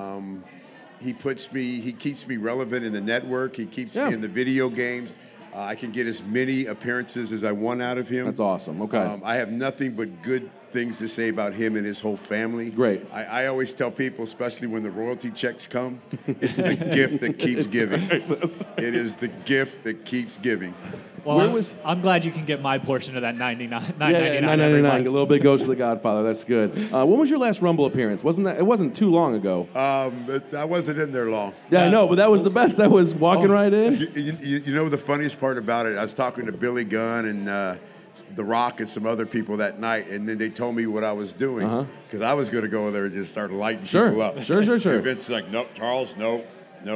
[SPEAKER 4] He keeps me relevant in the network. He keeps me in the video games. I can get as many appearances as I want out of him.
[SPEAKER 1] That's awesome. Okay.
[SPEAKER 4] I have nothing but good things to say about him and his whole family.
[SPEAKER 1] Great.
[SPEAKER 4] I always tell people, especially when the royalty checks come, it's the gift that keeps giving. It is the gift that keeps giving.
[SPEAKER 2] Well, I'm glad you can get my portion of that $9.99.
[SPEAKER 1] Yeah, $9.99. A little bit goes to the Godfather. That's good. When was your last Rumble appearance? It wasn't too long ago.
[SPEAKER 4] I wasn't in there long.
[SPEAKER 1] Yeah, I know, but that was the best. I was walking right in.
[SPEAKER 4] You know the funniest part about it? I was talking to Billy Gunn and The Rock and some other people that night, and then they told me what I was doing because I was going to go there and just start lighting people up.
[SPEAKER 1] Sure.
[SPEAKER 4] And Vince is like, "Nope, Charles, nope.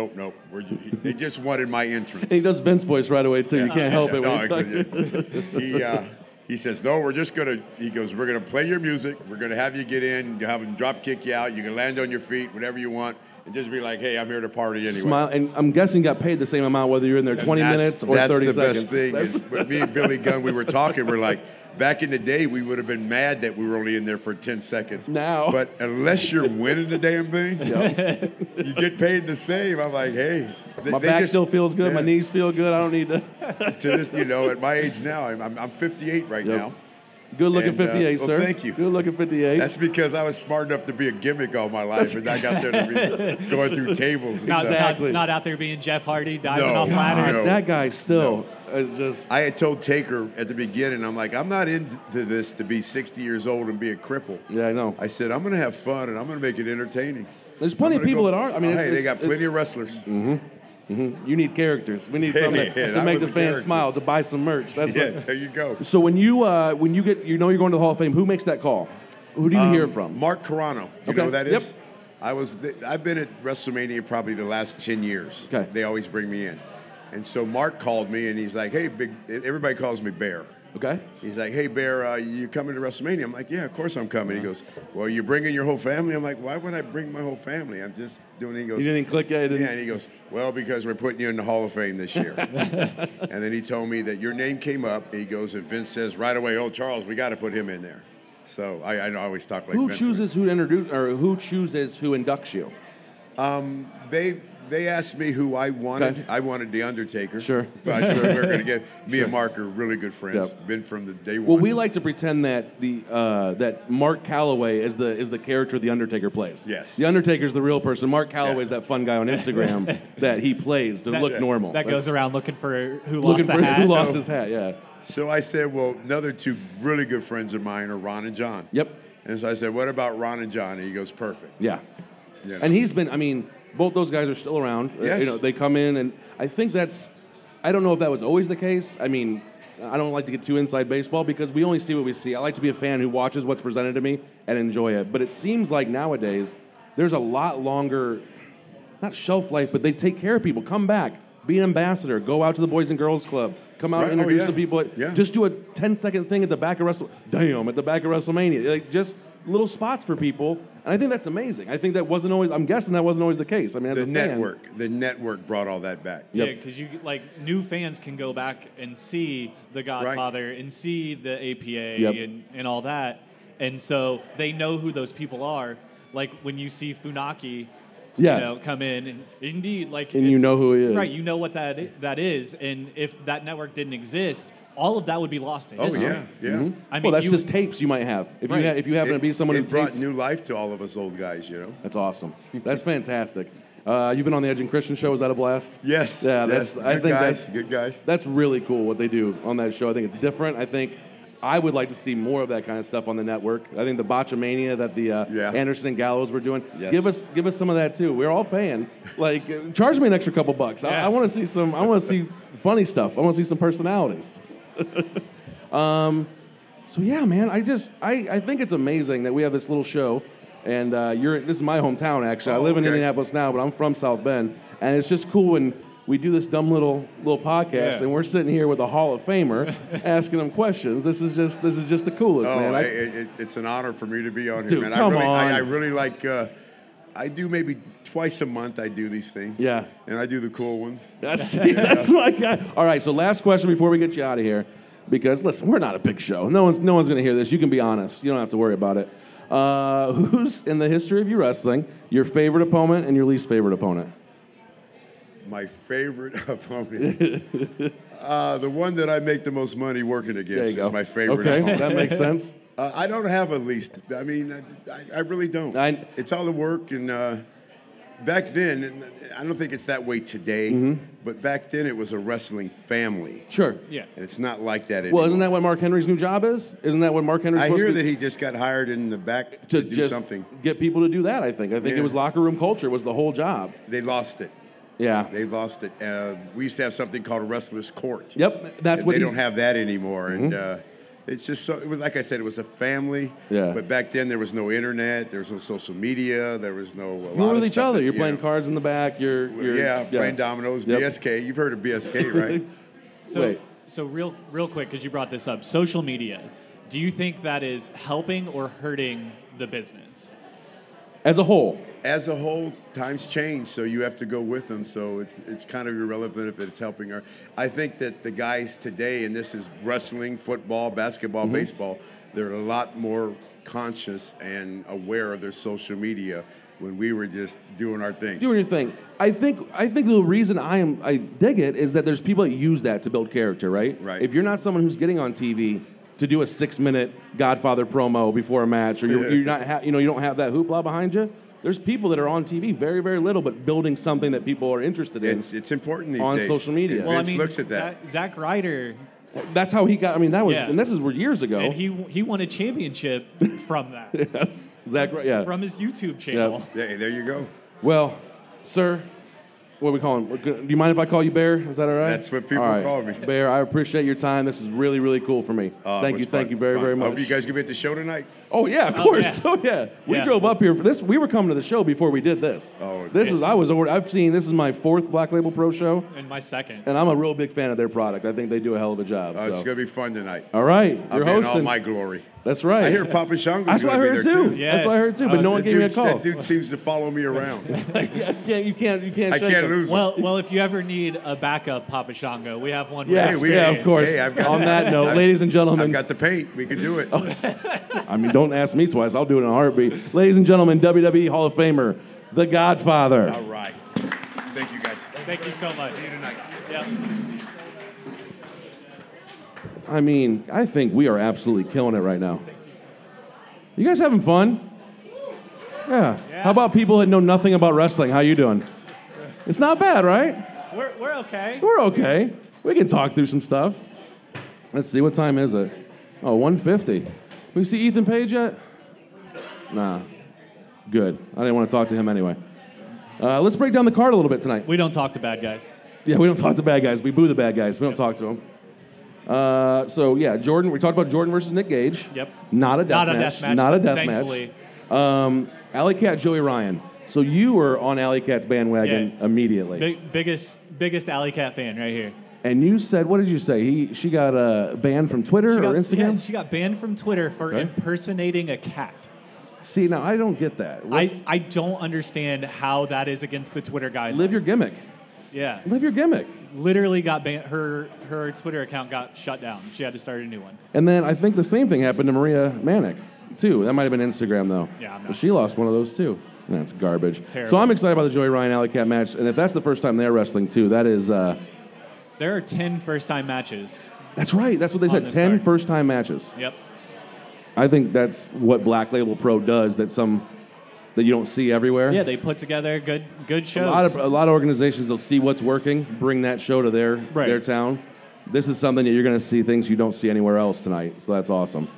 [SPEAKER 4] They just wanted my entrance."
[SPEAKER 1] And he does Vince voice right away too. You can't help it.
[SPEAKER 4] No,
[SPEAKER 1] When it's
[SPEAKER 4] he says, "No, we're going to play your music. We're going to have you get in, have them drop kick you out. You can land on your feet, whatever you want, and just be like, hey, I'm here to party anyway."
[SPEAKER 1] Smile, and I'm guessing you got paid the same amount whether you're in there 20 minutes or 30 seconds.
[SPEAKER 4] That's the best thing. Is, with me and Billy Gunn, we were talking. We're like, back in the day, we would have been mad that we were only in there for 10 seconds.
[SPEAKER 1] Now.
[SPEAKER 4] But unless you're winning the damn thing, you get paid the same. I'm like, hey.
[SPEAKER 1] My back still feels good. My knees feel good. I don't need to.
[SPEAKER 4] To this, at my age now, I'm 58 right now.
[SPEAKER 1] Good looking
[SPEAKER 4] And,
[SPEAKER 1] 58,
[SPEAKER 4] well,
[SPEAKER 1] sir.
[SPEAKER 4] thank you.
[SPEAKER 1] Good looking 58.
[SPEAKER 4] That's because I was smart enough to be a gimmick all my life, and I got there to be going through tables and stuff.
[SPEAKER 1] Exactly.
[SPEAKER 2] Not out there being Jeff Hardy, diving
[SPEAKER 4] No.
[SPEAKER 2] off ladders.
[SPEAKER 4] No.
[SPEAKER 1] That guy still
[SPEAKER 4] I had told Taker at the beginning, I'm like, I'm not into this to be 60 years old and be a cripple.
[SPEAKER 1] Yeah, I know.
[SPEAKER 4] I said, I'm going to have fun and I'm going to make it entertaining.
[SPEAKER 1] There's plenty of people that are. I mean,
[SPEAKER 4] they got plenty of wrestlers.
[SPEAKER 1] You need characters. We need something to
[SPEAKER 4] I
[SPEAKER 1] make
[SPEAKER 4] was
[SPEAKER 1] the
[SPEAKER 4] a
[SPEAKER 1] fans
[SPEAKER 4] character.
[SPEAKER 1] smile, to buy some merch. That's
[SPEAKER 4] Yeah, there you go.
[SPEAKER 1] So when you get, you're going to the Hall of Fame, who makes that call? Who do you hear from?
[SPEAKER 4] Mark Carrano. You
[SPEAKER 1] Okay.
[SPEAKER 4] know who that is?
[SPEAKER 1] Yep.
[SPEAKER 4] I've been at WrestleMania probably the last 10 years.
[SPEAKER 1] Okay.
[SPEAKER 4] They always bring me in. And so Mark called me and he's like, hey, everybody calls me Bear.
[SPEAKER 1] Okay.
[SPEAKER 4] He's like, hey, Bear, you coming to WrestleMania? I'm like, yeah, of course I'm coming. He goes, well, you're bringing your whole family? I'm like, why would I bring my whole family? I'm just doing it. He goes,
[SPEAKER 1] You didn't click yet?
[SPEAKER 4] yeah, and he goes, well, because we're putting you in the Hall of Fame this year. And then he told me that your name came up. He goes, and Vince says right away, oh, Charles, we got to put him in there. So I always talk like
[SPEAKER 1] Who
[SPEAKER 4] Vince.
[SPEAKER 1] chooses who to introduce, or who chooses who inducts you?
[SPEAKER 4] they asked me who I wanted.
[SPEAKER 1] Okay.
[SPEAKER 4] I wanted The Undertaker.
[SPEAKER 1] Sure.
[SPEAKER 4] But I sure we're going to get... Me and Mark are really good friends.
[SPEAKER 1] Yep.
[SPEAKER 4] Been from the day one.
[SPEAKER 1] Well, we like to pretend that that Mark Calloway is the character the Undertaker plays.
[SPEAKER 4] Yes.
[SPEAKER 1] The Undertaker's the real person. Mark Calloway
[SPEAKER 4] Yeah.
[SPEAKER 1] is that fun guy on Instagram that he plays to look normal.
[SPEAKER 2] That goes around looking for who
[SPEAKER 1] looking
[SPEAKER 2] lost
[SPEAKER 1] for
[SPEAKER 2] the hat.
[SPEAKER 1] who lost his hat. Yeah.
[SPEAKER 4] So I said, well, another two really good friends of mine are Ron and John.
[SPEAKER 1] Yep.
[SPEAKER 4] And so I said, what about Ron and John? And he goes, perfect.
[SPEAKER 1] Yeah.
[SPEAKER 4] You know.
[SPEAKER 1] And he's been. I mean, both those guys are still around.
[SPEAKER 4] Yes.
[SPEAKER 1] They come in, and I think that's. I don't know if that was always the case. I mean, I don't like to get too inside baseball because we only see what we see. I like to be a fan who watches what's presented to me and enjoy it. But it seems like nowadays there's a lot longer, not shelf life, but they take care of people. Come back, be an ambassador, go out to the Boys and Girls Club, come out
[SPEAKER 4] Right.
[SPEAKER 1] and introduce
[SPEAKER 4] Oh, yeah.
[SPEAKER 1] some people.
[SPEAKER 4] Yeah.
[SPEAKER 1] Just do a 10-second thing at the back of at the back of WrestleMania. Like just little spots for people. And I think that's amazing. I think that wasn't always. I'm guessing that wasn't always the case. I mean, as
[SPEAKER 4] The
[SPEAKER 1] a fan,
[SPEAKER 4] network brought all that back.
[SPEAKER 1] Yep.
[SPEAKER 2] Yeah, because you new fans can go back and see The Godfather and see the APA
[SPEAKER 1] Yep.
[SPEAKER 2] and all that, and so they know who those people are. Like when you see Funaki,
[SPEAKER 1] Yeah.
[SPEAKER 2] come in, and indeed, like,
[SPEAKER 1] And you
[SPEAKER 2] it's-
[SPEAKER 1] know who he is.
[SPEAKER 2] right? You know what that is, and if that network didn't exist, all of that would be lost to
[SPEAKER 4] Oh,
[SPEAKER 2] history.
[SPEAKER 4] yeah, yeah.
[SPEAKER 1] Mhm.
[SPEAKER 2] I mean,
[SPEAKER 1] well, that's
[SPEAKER 2] you-
[SPEAKER 1] just tapes you might have. If
[SPEAKER 2] Right.
[SPEAKER 1] if you happen to be someone who
[SPEAKER 4] it brought
[SPEAKER 1] tapes,
[SPEAKER 4] new life to all of us old guys,
[SPEAKER 1] that's awesome. That's fantastic. You've been on the Edge and Christian show. Is that a blast?
[SPEAKER 4] Yes.
[SPEAKER 1] Yeah,
[SPEAKER 4] yes.
[SPEAKER 1] I
[SPEAKER 4] Good
[SPEAKER 1] think
[SPEAKER 4] guys. Good guys.
[SPEAKER 1] That's really cool what they do on that show. I think it's different. I think I would like to see more of that kind of stuff on the network. I think the Botchamania that the Anderson and Gallows were doing.
[SPEAKER 4] Yes.
[SPEAKER 1] Give us some of that too. We're all paying. Like, charge me an extra couple bucks.
[SPEAKER 2] Yeah.
[SPEAKER 1] I want to see some. I want to see funny stuff. I want to see some personalities. So yeah, man, I think it's amazing that we have this little show, and this is my hometown actually. I
[SPEAKER 4] Oh,
[SPEAKER 1] live in
[SPEAKER 4] okay.
[SPEAKER 1] Indianapolis now, but I'm from South Bend, and it's just cool when we do this dumb little podcast,
[SPEAKER 2] Yeah.
[SPEAKER 1] and we're sitting here with a Hall of Famer asking him questions. This is just the coolest,
[SPEAKER 4] Oh,
[SPEAKER 1] man.
[SPEAKER 4] it's an honor for me to be on here,
[SPEAKER 1] Dude,
[SPEAKER 4] man.
[SPEAKER 1] come on.
[SPEAKER 4] I really like. I do maybe twice a month. I do these things.
[SPEAKER 1] Yeah.
[SPEAKER 4] And I do the cool ones.
[SPEAKER 1] That's my guy. All right, so last question before we get you out of here, because listen, we're not a big show. No one's going to hear this. You can be honest. You don't have to worry about it. Who's in the history of you wrestling your favorite opponent and your least favorite opponent?
[SPEAKER 4] My favorite opponent. The one that I make the most money working
[SPEAKER 1] There
[SPEAKER 4] against
[SPEAKER 1] you go.
[SPEAKER 4] is my favorite
[SPEAKER 1] Okay,
[SPEAKER 4] opponent.
[SPEAKER 1] that makes sense.
[SPEAKER 4] I don't have a least. I mean, I really don't. It's all the work, and back then, and I don't think it's that way today, but back then it was a wrestling family.
[SPEAKER 1] Sure.
[SPEAKER 2] Yeah.
[SPEAKER 4] And it's not like that anymore.
[SPEAKER 1] Well, isn't that what Mark Henry's new job is? Isn't that what Mark Henry's
[SPEAKER 4] I
[SPEAKER 1] supposed
[SPEAKER 4] hear
[SPEAKER 1] to
[SPEAKER 4] that he just got hired in the back
[SPEAKER 1] to
[SPEAKER 4] to do
[SPEAKER 1] just
[SPEAKER 4] something.
[SPEAKER 1] get people to do that? I think
[SPEAKER 4] Yeah.
[SPEAKER 1] it was locker room culture was the whole job.
[SPEAKER 4] They lost it.
[SPEAKER 1] Yeah.
[SPEAKER 4] They lost it. We used to have something called a wrestler's court.
[SPEAKER 1] Yep. That's
[SPEAKER 4] And
[SPEAKER 1] what
[SPEAKER 4] they
[SPEAKER 1] he's-
[SPEAKER 4] don't have that anymore. And it's just so. It was like I said. It was a family.
[SPEAKER 1] Yeah.
[SPEAKER 4] But back then there was no internet. There was no social media. There was no. A
[SPEAKER 1] You
[SPEAKER 4] lot
[SPEAKER 1] were
[SPEAKER 4] of
[SPEAKER 1] with each
[SPEAKER 4] stuff
[SPEAKER 1] other.
[SPEAKER 4] that,
[SPEAKER 1] You're
[SPEAKER 4] you
[SPEAKER 1] playing
[SPEAKER 4] know,
[SPEAKER 1] cards in the back. You're
[SPEAKER 4] playing dominoes.
[SPEAKER 1] Yep.
[SPEAKER 4] BSK. You've heard of BSK, right?
[SPEAKER 2] So,
[SPEAKER 1] Wait.
[SPEAKER 2] so real quick, because you brought this up, social media. Do you think that is helping or hurting the business?
[SPEAKER 1] As a whole.
[SPEAKER 4] As a whole, times change, so you have to go with them. So it's kind of irrelevant if it's helping or. I think that the guys today, and this is wrestling, football, basketball, baseball, they're a lot more conscious and aware of their social media when we were just doing our thing.
[SPEAKER 1] Doing your thing. I think the reason I dig it is that there's people that use that to build character, right?
[SPEAKER 4] Right.
[SPEAKER 1] If you're not someone who's getting on TV to do a 6-minute Godfather promo before a match, or you're not, you don't have that hoopla behind you. There's people that are on TV, very, very little, but building something that people are interested in.
[SPEAKER 4] It's important these
[SPEAKER 1] on
[SPEAKER 4] days.
[SPEAKER 1] social media.
[SPEAKER 4] And Vince looks at that.
[SPEAKER 2] Zack Ryder,
[SPEAKER 1] That's how he got. I mean, that was,
[SPEAKER 2] Yeah.
[SPEAKER 1] and this is years ago.
[SPEAKER 2] and he won a championship from that,
[SPEAKER 1] Yes, Zach. Yeah.
[SPEAKER 2] from his YouTube channel.
[SPEAKER 4] There you go.
[SPEAKER 1] Well, sir, what are we calling? Do you mind if I call you Bear? Is that all right?
[SPEAKER 4] That's what people
[SPEAKER 1] All right.
[SPEAKER 4] call me.
[SPEAKER 1] Bear, I appreciate your time. This is really, really cool for me.
[SPEAKER 4] It
[SPEAKER 1] Thank
[SPEAKER 4] was
[SPEAKER 1] you
[SPEAKER 4] fun,
[SPEAKER 1] very,
[SPEAKER 4] fun.
[SPEAKER 1] very much.
[SPEAKER 4] Hope you guys can be at the show tonight.
[SPEAKER 1] Oh yeah, of
[SPEAKER 2] Oh,
[SPEAKER 1] course.
[SPEAKER 2] yeah.
[SPEAKER 1] Oh yeah. We
[SPEAKER 2] Yeah.
[SPEAKER 1] drove up here for this. We were coming to the show before we did this.
[SPEAKER 4] Oh,
[SPEAKER 1] this
[SPEAKER 4] okay.
[SPEAKER 1] was I was over. I've seen this is my 4th Black Label Pro show,
[SPEAKER 2] And my second.
[SPEAKER 1] and I'm a real big fan of their product. I think they do a hell of a job.
[SPEAKER 4] It's
[SPEAKER 1] so.
[SPEAKER 4] going to be fun tonight.
[SPEAKER 1] All right,
[SPEAKER 4] I'll
[SPEAKER 1] you're
[SPEAKER 4] be in all
[SPEAKER 1] hosting.
[SPEAKER 4] my glory.
[SPEAKER 1] That's right.
[SPEAKER 4] I hear Papa Shango's
[SPEAKER 1] That's what I
[SPEAKER 4] gonna be
[SPEAKER 1] heard
[SPEAKER 4] there,
[SPEAKER 1] too.
[SPEAKER 4] too.
[SPEAKER 2] Yeah.
[SPEAKER 1] That's what I heard too. But no one gave me a call.
[SPEAKER 4] That dude seems to follow me around.
[SPEAKER 1] You can't.
[SPEAKER 4] I
[SPEAKER 1] shake
[SPEAKER 4] can't
[SPEAKER 1] him.
[SPEAKER 4] lose him.
[SPEAKER 2] well, if you ever need a backup Papa Shango, we have one.
[SPEAKER 1] Yeah,
[SPEAKER 2] with
[SPEAKER 4] we-
[SPEAKER 1] yeah, of
[SPEAKER 2] experience.
[SPEAKER 1] course.
[SPEAKER 4] Hey, I've got-
[SPEAKER 1] On that note, ladies and gentlemen,
[SPEAKER 4] I've got the paint. We can do it.
[SPEAKER 1] I mean, don't ask me twice. I'll do it in a heartbeat. Ladies and gentlemen, WWE Hall of Famer, The Godfather.
[SPEAKER 4] All right. Thank you, guys.
[SPEAKER 2] Thank you so much.
[SPEAKER 4] See you tonight.
[SPEAKER 2] Yep.
[SPEAKER 1] I mean, I think we are absolutely killing it right now. You guys having fun? Yeah. How about people that know nothing about wrestling? How you doing? It's not bad, right?
[SPEAKER 2] We're okay.
[SPEAKER 1] We're okay. We can talk through some stuff. Let's see, what time is it? Oh, 1:50. We see Ethan Page yet? Nah. Good. I didn't want to talk to him anyway. Let's break down the card a little bit tonight.
[SPEAKER 2] We don't talk to bad guys.
[SPEAKER 1] Yeah, we don't talk to bad guys. We boo the bad guys. We don't talk to them. So, yeah, Jordan. We talked about Jordan versus Nick Gage.
[SPEAKER 2] Yep.
[SPEAKER 1] Not a death match. Not a death
[SPEAKER 2] thankfully.
[SPEAKER 1] match. Alley Cat, Joey Ryan. So you were on Alley Cat's bandwagon immediately.
[SPEAKER 2] Biggest Alley Cat fan right here.
[SPEAKER 1] And you said, what did you say? She got banned from Twitter or Instagram?
[SPEAKER 2] Yeah, she got banned from Twitter for impersonating a cat.
[SPEAKER 1] See, now I don't get that.
[SPEAKER 2] I don't understand how that is against the Twitter guidelines.
[SPEAKER 1] Live your gimmick.
[SPEAKER 2] Yeah.
[SPEAKER 1] Live your gimmick.
[SPEAKER 2] Literally got banned. Her Twitter account got shut down. She had to start a new one.
[SPEAKER 1] And then I think the same thing happened to Maria Manic, too. That might have been Instagram, though.
[SPEAKER 2] Yeah, I'm not
[SPEAKER 1] But she lost one of those, too. That's garbage.
[SPEAKER 2] Terrible.
[SPEAKER 1] So I'm excited about the Joey Ryan Alley Cat match. And if that's the first time they're wrestling, too, that is...
[SPEAKER 2] There are 10 first-time matches.
[SPEAKER 1] That's right. That's what they said. 10 first-time matches.
[SPEAKER 2] Yep.
[SPEAKER 1] I think that's what Black Label Pro does that you don't see everywhere.
[SPEAKER 2] Yeah, they put together good shows.
[SPEAKER 1] A lot of organizations, they'll see what's working, bring that show to their town. This is something that you're going to see things you don't see anywhere else tonight, so that's awesome.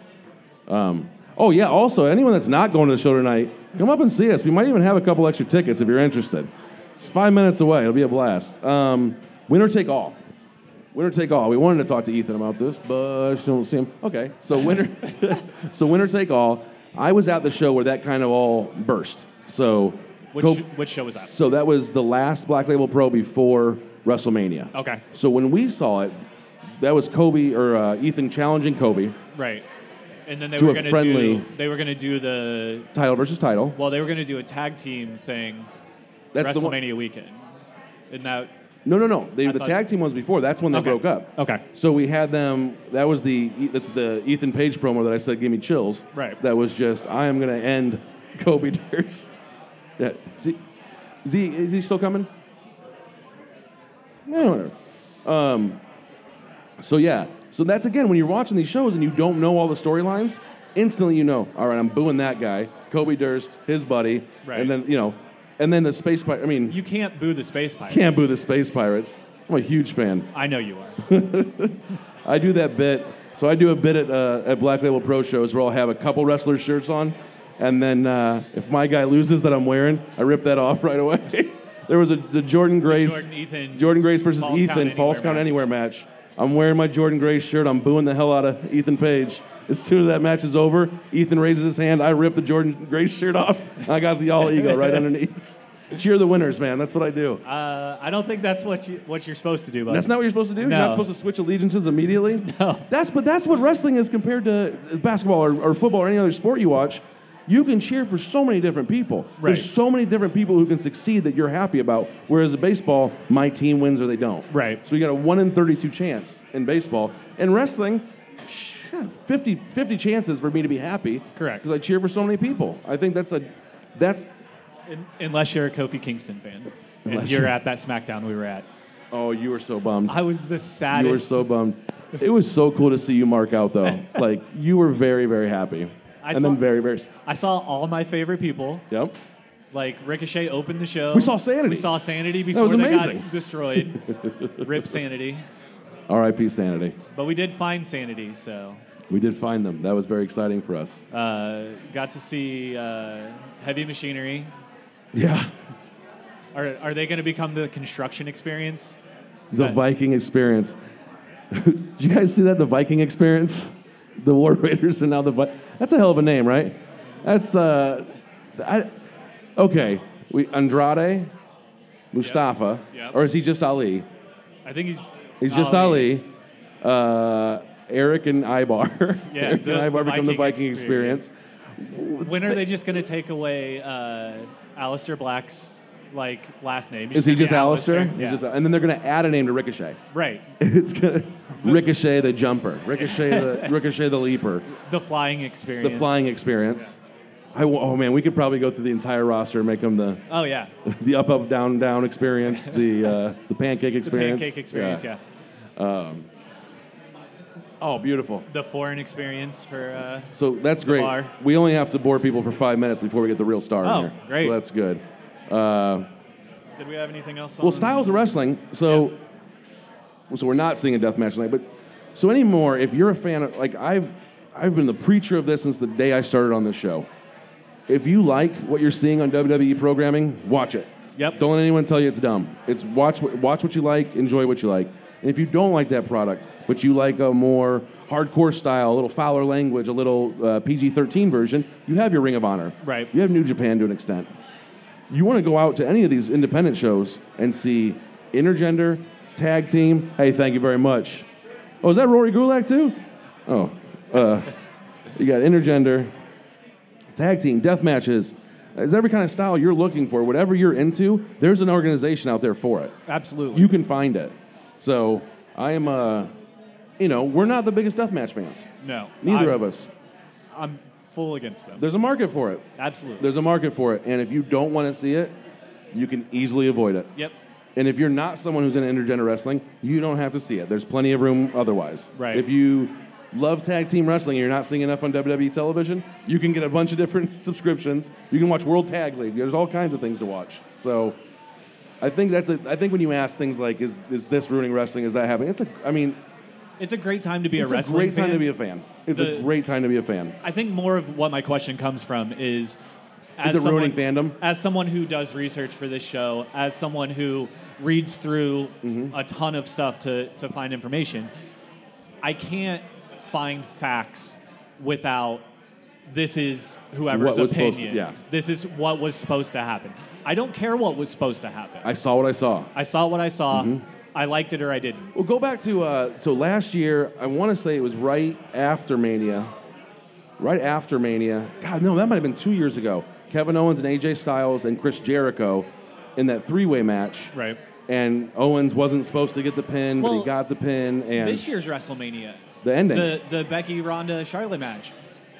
[SPEAKER 1] Also, anyone that's not going to the show tonight, come up and see us. We might even have a couple extra tickets if you're interested. It's 5 minutes away. It'll be a blast. Winner take all. Winner take all. We wanted to talk to Ethan about this, but I don't see him. Okay, so winner take all. I was at the show where that kind of all burst. So
[SPEAKER 2] which show was that?
[SPEAKER 1] So that was the last Black Label Pro before WrestleMania.
[SPEAKER 2] Okay.
[SPEAKER 1] So when we saw it, that was Kobe or Ethan challenging Kobe.
[SPEAKER 2] Right. And then they
[SPEAKER 1] To
[SPEAKER 2] were
[SPEAKER 1] a
[SPEAKER 2] going
[SPEAKER 1] friendly-
[SPEAKER 2] to do the
[SPEAKER 1] Title versus title.
[SPEAKER 2] well, they were going to do a tag team thing.
[SPEAKER 1] That's the one.
[SPEAKER 2] WrestleMania weekend. Isn't that
[SPEAKER 1] No. The
[SPEAKER 2] thought-
[SPEAKER 1] tag team was before. That's when they
[SPEAKER 2] Okay.
[SPEAKER 1] broke up.
[SPEAKER 2] Okay.
[SPEAKER 1] So we had them. That was the Ethan Page promo that I said gave me chills.
[SPEAKER 2] Right.
[SPEAKER 1] That was just I am going to end Kobe Durst. Yeah. See, is he still coming? Yeah, whatever. So that's again when you're watching these shows and you don't know all the storylines. Instantly, you know. All right, I'm booing that guy, Kobe Durst, his buddy,
[SPEAKER 2] Right.
[SPEAKER 1] and then the Space Pirate. I mean,
[SPEAKER 2] you can't boo the Space Pirates.
[SPEAKER 1] can't boo the Space Pirates. I'm a huge fan.
[SPEAKER 2] I know you are.
[SPEAKER 1] I do that bit. So I do a bit at Black Label Pro shows where I'll have a couple wrestlers' shirts on, and then if my guy loses that I'm wearing, I rip that off right away. There was the Jordan Grace versus
[SPEAKER 2] Falls
[SPEAKER 1] Ethan
[SPEAKER 2] Count
[SPEAKER 1] Falls Count Anywhere match. I'm wearing my Jordan Grace shirt. I'm booing the hell out of Ethan Page. As soon as that match is over, Ethan raises his hand. I rip the Jordan Grace shirt off. And I got the all ego right underneath. Cheer the winners, man. That's what I do.
[SPEAKER 2] I don't think that's what you're supposed to do, buddy.
[SPEAKER 1] That's not what you're supposed to do?
[SPEAKER 2] No.
[SPEAKER 1] You're not supposed to switch allegiances immediately?
[SPEAKER 2] No.
[SPEAKER 1] That's what wrestling is compared to basketball or football or any other sport you watch. You can cheer for so many different people.
[SPEAKER 2] Right.
[SPEAKER 1] There's so many different people who can succeed that you're happy about. Whereas in baseball, my team wins or they don't.
[SPEAKER 2] Right.
[SPEAKER 1] So you got a 1 in 32 chance in baseball. In wrestling, 50 chances for me to be happy.
[SPEAKER 2] Correct.
[SPEAKER 1] Because I cheer for so many people. I think that's
[SPEAKER 2] Unless you're a Kofi Kingston fan.
[SPEAKER 1] Unless
[SPEAKER 2] And you're
[SPEAKER 1] you're-
[SPEAKER 2] at that SmackDown we were at.
[SPEAKER 1] Oh, you were so bummed.
[SPEAKER 2] I was the saddest.
[SPEAKER 1] You were so bummed. It was so cool to see you mark out, though. Like, you were very, very happy. Then very, very...
[SPEAKER 2] I saw all my favorite people.
[SPEAKER 1] Yep.
[SPEAKER 2] Like, Ricochet opened the show.
[SPEAKER 1] We saw Sanity.
[SPEAKER 2] We saw Sanity
[SPEAKER 1] That
[SPEAKER 2] before
[SPEAKER 1] was
[SPEAKER 2] they
[SPEAKER 1] amazing.
[SPEAKER 2] got destroyed. Rip Sanity.
[SPEAKER 1] R.I.P. Sanity.
[SPEAKER 2] But we did find Sanity, so...
[SPEAKER 1] We did find them. That was very exciting for us.
[SPEAKER 2] Got to see Heavy Machinery.
[SPEAKER 1] Yeah.
[SPEAKER 2] Are they going to become the construction experience?
[SPEAKER 1] The Viking Experience. Did you guys see that? The Viking Experience? The War Raiders are now the Viking. That's a hell of a name, right? That's, okay. Andrade, Mustafa,
[SPEAKER 2] Yep.
[SPEAKER 1] or is he just Ali?
[SPEAKER 2] I think
[SPEAKER 1] He's just Ali. Eric and Ibar.
[SPEAKER 2] Yeah,
[SPEAKER 1] Eric and
[SPEAKER 2] the
[SPEAKER 1] Ibar become the
[SPEAKER 2] Viking
[SPEAKER 1] Viking Experience.
[SPEAKER 2] When are they just going to take away Aleister Black's last name?
[SPEAKER 1] Is he just Alistair?
[SPEAKER 2] Yeah.
[SPEAKER 1] And then they're going to add a name to Ricochet.
[SPEAKER 2] Right.
[SPEAKER 1] It's gonna Ricochet the jumper, Ricochet the leaper,
[SPEAKER 2] The flying experience.
[SPEAKER 1] the flying experience. Oh man, we could probably go through the entire roster and make them the
[SPEAKER 2] Oh yeah,
[SPEAKER 1] the up down down experience, the pancake
[SPEAKER 2] the
[SPEAKER 1] experience.
[SPEAKER 2] pancake experience. Yeah.
[SPEAKER 1] Oh, beautiful.
[SPEAKER 2] The foreign experience for.
[SPEAKER 1] So that's great.
[SPEAKER 2] bar.
[SPEAKER 1] We only have to bore people for 5 minutes before we get the real star in
[SPEAKER 2] Oh,
[SPEAKER 1] here.
[SPEAKER 2] great.
[SPEAKER 1] So that's good.
[SPEAKER 2] Did we have anything else?
[SPEAKER 1] Well, styles of wrestling. So we're not seeing a death match tonight, but so anymore, if you're a fan of, like, I've been the preacher of this since the day I started on this show. If you like what you're seeing on WWE programming, watch it.
[SPEAKER 2] Yep.
[SPEAKER 1] Don't let anyone tell you it's dumb. It's watch what you like, enjoy what you like. And if you don't like that product, but you like a more hardcore style, a little fouler language, a little PG-13 version, you have your Ring of Honor.
[SPEAKER 2] Right.
[SPEAKER 1] You have New Japan to an extent. You want to go out to any of these independent shows and see intergender, tag team. Hey, thank you very much. Oh, is that Rory Gulak too? Oh, you got intergender, tag team, death matches. There's every kind of style you're looking for. Whatever you're into, there's an organization out there for it.
[SPEAKER 2] Absolutely.
[SPEAKER 1] You can find it. So I am, we're not the biggest deathmatch fans.
[SPEAKER 2] No.
[SPEAKER 1] Neither of us.
[SPEAKER 2] I'm full against them.
[SPEAKER 1] There's a market for it.
[SPEAKER 2] Absolutely.
[SPEAKER 1] There's a market for it. And if you don't want to see it, you can easily avoid it.
[SPEAKER 2] Yep.
[SPEAKER 1] And if you're not someone who's into intergender wrestling, you don't have to see it. There's plenty of room otherwise.
[SPEAKER 2] Right.
[SPEAKER 1] If you love tag team wrestling and you're not seeing enough on WWE television, you can get a bunch of different subscriptions. You can watch World Tag League. There's all kinds of things to watch. So I think when you ask things like, is this ruining wrestling? Is that happening?
[SPEAKER 2] It's a great time to be a
[SPEAKER 1] It's
[SPEAKER 2] wrestling
[SPEAKER 1] a great time
[SPEAKER 2] fan.
[SPEAKER 1] to be a fan. It's a great time to be a fan.
[SPEAKER 2] I think more of what my question comes from is,
[SPEAKER 1] Is it ruining fandom?
[SPEAKER 2] As someone who does research for this show, as someone who reads through a ton of stuff to find information, I can't find facts without this is whoever's
[SPEAKER 1] What was supposed
[SPEAKER 2] opinion.
[SPEAKER 1] to- yeah.
[SPEAKER 2] This is what was supposed to happen. I don't care what was supposed to happen.
[SPEAKER 1] I saw what I saw.
[SPEAKER 2] I saw what I saw. I liked it or I didn't.
[SPEAKER 1] Well, go back to last year. I want to say it was right after Mania. Right after Mania. God, no, that might have been 2 years ago. Kevin Owens and AJ Styles and Chris Jericho in that three-way match.
[SPEAKER 2] Right.
[SPEAKER 1] And Owens wasn't supposed to get the pin, but
[SPEAKER 2] Well,
[SPEAKER 1] he got the pin. And
[SPEAKER 2] This year's WrestleMania,
[SPEAKER 1] the ending.
[SPEAKER 2] the Becky Ronda Charlotte match,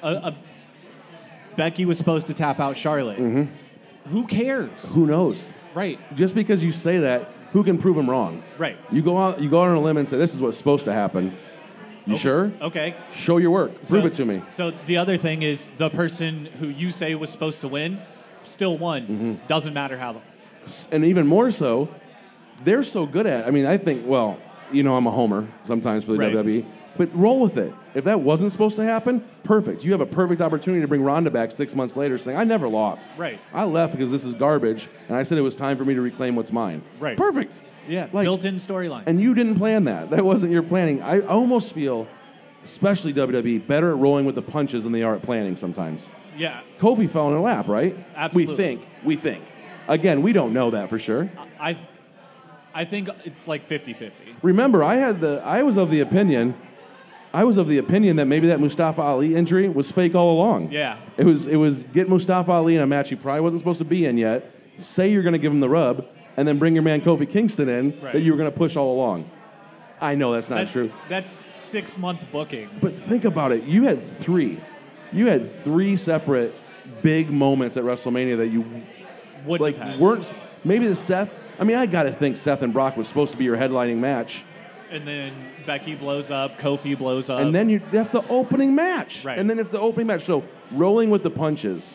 [SPEAKER 2] Becky was supposed to tap out Charlotte. Who cares?
[SPEAKER 1] Who knows?
[SPEAKER 2] Right.
[SPEAKER 1] Just because you say that, who can prove him wrong?
[SPEAKER 2] Right.
[SPEAKER 1] You go out on a limb and say, this is what's supposed to happen. You sure?
[SPEAKER 2] Okay.
[SPEAKER 1] Show your work. Prove
[SPEAKER 2] So-
[SPEAKER 1] it to me.
[SPEAKER 2] So the other thing is the person who you say was supposed to win still won. Doesn't matter how.
[SPEAKER 1] And even more so, they're so good at it. I mean, I think, well, I'm a homer sometimes for the
[SPEAKER 2] Right.
[SPEAKER 1] WWE, but roll with it. If that wasn't supposed to happen, perfect. You have a perfect opportunity to bring Ronda back 6 months later saying, I never lost.
[SPEAKER 2] Right.
[SPEAKER 1] I left because this is garbage, and I said it was time for me to reclaim what's mine.
[SPEAKER 2] Right.
[SPEAKER 1] Perfect.
[SPEAKER 2] Yeah.
[SPEAKER 1] Like-
[SPEAKER 2] Built-in storylines.
[SPEAKER 1] And you didn't plan that. That wasn't your planning. I almost feel, especially WWE, better at rolling with the punches than they are at planning sometimes.
[SPEAKER 2] yeah.
[SPEAKER 1] Kofi fell in her lap, right?
[SPEAKER 2] Absolutely.
[SPEAKER 1] We think. Again, we don't know that for sure.
[SPEAKER 2] I think it's like 50-50.
[SPEAKER 1] Remember, I was of the opinion that maybe that Mustafa Ali injury was fake all along.
[SPEAKER 2] Yeah.
[SPEAKER 1] It was get Mustafa Ali in a match he probably wasn't supposed to be in yet. Say you're going to give him the rub, and then bring your man Kofi Kingston in
[SPEAKER 2] Right.
[SPEAKER 1] that you were going to push all along. I know that's not true.
[SPEAKER 2] That's 6-month booking.
[SPEAKER 1] But think about it. You had three separate big moments at WrestleMania that you
[SPEAKER 2] Wouldn't have.
[SPEAKER 1] weren't. Maybe the Seth. I mean, I got to think Seth and Brock was supposed to be your headlining match.
[SPEAKER 2] And then Becky blows up, Kofi blows up.
[SPEAKER 1] And then that's the opening match.
[SPEAKER 2] Right.
[SPEAKER 1] And then it's the opening match. So rolling with the punches.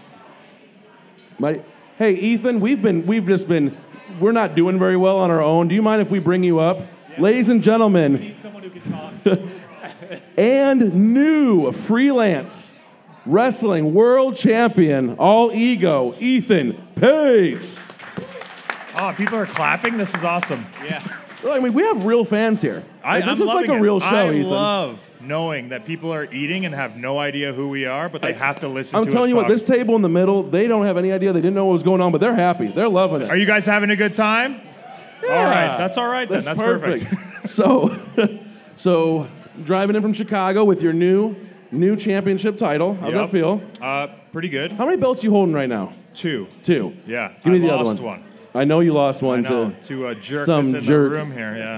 [SPEAKER 1] Hey, Ethan, we're not doing very well on our own. Do you mind if we bring you up?
[SPEAKER 2] Yeah.
[SPEAKER 1] Ladies and gentlemen,
[SPEAKER 2] need someone who can talk.
[SPEAKER 1] and new freelance wrestling world champion, all ego, Ethan Page.
[SPEAKER 5] Oh, people are clapping? This is awesome.
[SPEAKER 2] Yeah.
[SPEAKER 1] Well, I mean, we have real fans here. Like, this
[SPEAKER 5] I'm
[SPEAKER 1] is like
[SPEAKER 5] loving
[SPEAKER 1] a real
[SPEAKER 5] it.
[SPEAKER 1] show,
[SPEAKER 5] I
[SPEAKER 1] Ethan.
[SPEAKER 5] love knowing that people are eating and have no idea who we are, but they have to listen to us
[SPEAKER 1] I'm telling you what,
[SPEAKER 5] talk.
[SPEAKER 1] this table in the middle, they don't have any idea. They didn't know what was going on, but they're happy. They're loving it.
[SPEAKER 5] Are you guys having a good time?
[SPEAKER 1] Yeah.
[SPEAKER 5] All right. That's all right then. That's perfect.
[SPEAKER 1] So driving in from Chicago with your new championship title. How's that
[SPEAKER 5] Yep.
[SPEAKER 1] feel?
[SPEAKER 5] Pretty good.
[SPEAKER 1] How many belts you holding right now?
[SPEAKER 5] 2.
[SPEAKER 1] Two.
[SPEAKER 5] Yeah.
[SPEAKER 1] Give me
[SPEAKER 5] I
[SPEAKER 1] the other
[SPEAKER 5] lost
[SPEAKER 1] one. I know you lost one
[SPEAKER 5] I know.
[SPEAKER 1] to
[SPEAKER 5] To a jerk
[SPEAKER 1] some
[SPEAKER 5] that's in
[SPEAKER 1] jerk.
[SPEAKER 5] the room here, yeah.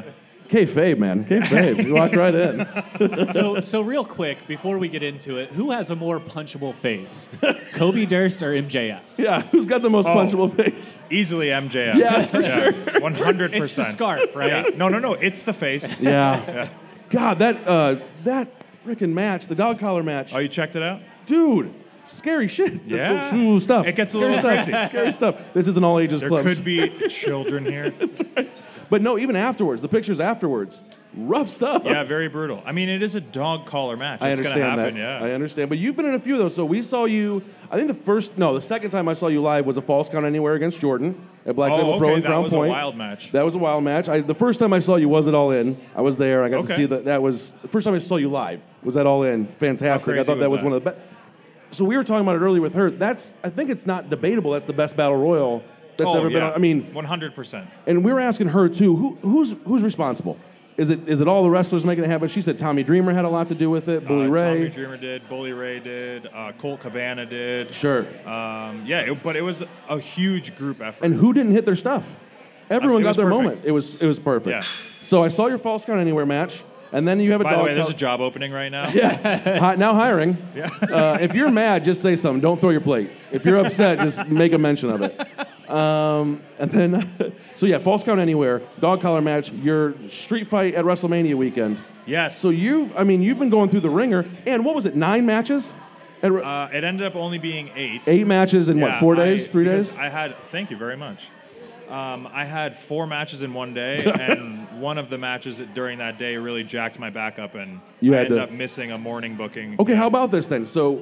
[SPEAKER 1] Kayfabe, man. Kayfabe. You walked right in.
[SPEAKER 2] So real quick, before we get into it, who has a more punchable face? Kobe Durst or MJF?
[SPEAKER 1] Yeah, who's got the most punchable face?
[SPEAKER 5] Easily MJF.
[SPEAKER 1] Yes, for sure.
[SPEAKER 5] 100%.
[SPEAKER 2] It's the scarf, right?
[SPEAKER 5] Yeah. No, it's the face.
[SPEAKER 1] Yeah. God, that freaking match, the dog collar match.
[SPEAKER 5] Oh, you checked it out?
[SPEAKER 1] Dude, scary shit.
[SPEAKER 5] Yeah.
[SPEAKER 1] Ooh, stuff.
[SPEAKER 5] It gets a
[SPEAKER 1] Scary
[SPEAKER 5] little
[SPEAKER 1] stuff.
[SPEAKER 5] crazy.
[SPEAKER 1] Scary stuff. This is an all ages
[SPEAKER 5] There
[SPEAKER 1] club.
[SPEAKER 5] could be children here.
[SPEAKER 1] That's right. But no, even afterwards, the pictures afterwards, rough stuff.
[SPEAKER 5] Yeah, very brutal. I mean, it is a dog collar match.
[SPEAKER 1] I
[SPEAKER 5] It's going
[SPEAKER 1] understand
[SPEAKER 5] to happen,
[SPEAKER 1] that.
[SPEAKER 5] yeah.
[SPEAKER 1] I understand. But you've been in a few of those. So we saw you, I think the second time I saw you live was a Falls Count Anywhere against Jordan at Black Label Pro in Crown Point.
[SPEAKER 5] That was a wild match.
[SPEAKER 1] That was a wild match. The first time I saw you was at All In. I was there. I got to
[SPEAKER 5] Okay.
[SPEAKER 1] see that. That was the first time I saw you live. Was at All In. Fantastic.
[SPEAKER 5] How
[SPEAKER 1] I
[SPEAKER 5] crazy
[SPEAKER 1] thought that was
[SPEAKER 5] was
[SPEAKER 1] one of the best. So we were talking about it earlier with her. I think it's not debatable. That's the best battle royal that's ever been. I mean,
[SPEAKER 5] 100%.
[SPEAKER 1] and we were asking her too. Who's responsible? Is it all the wrestlers making it happen? She said Tommy Dreamer had a lot to do with it. Bully Ray.
[SPEAKER 5] Tommy Dreamer did. Bully Ray did. Colt Cabana did.
[SPEAKER 1] Sure.
[SPEAKER 5] But it was a huge group effort.
[SPEAKER 1] And who didn't hit their stuff? Everyone
[SPEAKER 5] It
[SPEAKER 1] got
[SPEAKER 5] was
[SPEAKER 1] their
[SPEAKER 5] perfect.
[SPEAKER 1] moment. It was perfect.
[SPEAKER 5] Yeah.
[SPEAKER 1] So I saw your Falls Count Anywhere match, and then you have a
[SPEAKER 5] By the
[SPEAKER 1] dog
[SPEAKER 5] way, there's
[SPEAKER 1] collar-
[SPEAKER 5] a job opening right now.
[SPEAKER 1] Now hiring. If you're mad, just say something. Don't throw your plate. If you're upset, just make a mention of it. And then, Falls Count Anywhere, dog collar match, your street fight at WrestleMania weekend.
[SPEAKER 5] Yes.
[SPEAKER 1] So you've been going through the ringer, and what was it, 9 matches?
[SPEAKER 5] It ended up only being 8.
[SPEAKER 1] 8 matches in
[SPEAKER 5] Yeah,
[SPEAKER 1] 4 days, 3
[SPEAKER 5] because
[SPEAKER 1] days?
[SPEAKER 5] Thank you very much. I had 4 matches in one day, and one of the matches during that day really jacked my back up, and
[SPEAKER 1] You
[SPEAKER 5] I
[SPEAKER 1] had
[SPEAKER 5] ended
[SPEAKER 1] to-
[SPEAKER 5] up missing a morning booking.
[SPEAKER 1] Okay, how about this then? So,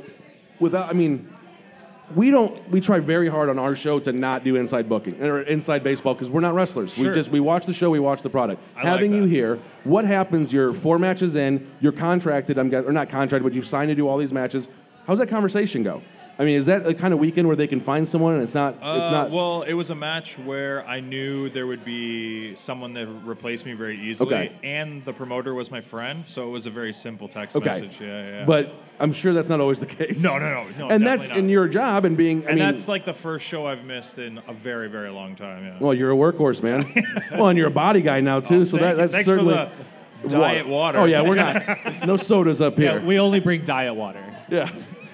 [SPEAKER 1] we try very hard on our show to not do inside booking or inside baseball because we're not wrestlers.
[SPEAKER 5] Sure.
[SPEAKER 1] We watch the show, we watch the product.
[SPEAKER 5] I like
[SPEAKER 1] Having you
[SPEAKER 5] that.
[SPEAKER 1] here, what happens? You're 4 matches in, you're contracted, or not contracted, but you've signed to do all these matches. How's that conversation go? I mean, is that the kind of weekend where they can find someone and it's not?
[SPEAKER 5] Well, it was a match where I knew there would be someone that replaced me very easily,
[SPEAKER 1] Okay.
[SPEAKER 5] and the promoter was my friend, so it was a very simple text
[SPEAKER 1] Okay.
[SPEAKER 5] message. Yeah.
[SPEAKER 1] But I'm sure that's not always the case.
[SPEAKER 5] No,
[SPEAKER 1] And
[SPEAKER 5] definitely
[SPEAKER 1] that's
[SPEAKER 5] not.
[SPEAKER 1] in your job and being.
[SPEAKER 5] That's like the first show I've missed in a very, very long time. Yeah.
[SPEAKER 1] Well, you're a workhorse, man. Well, and you're a body guy now too, so that's
[SPEAKER 5] Thanks
[SPEAKER 1] certainly.
[SPEAKER 5] for the diet water.
[SPEAKER 1] Oh yeah, we're not. No sodas up here.
[SPEAKER 2] Yeah, we only bring diet water.
[SPEAKER 1] Yeah.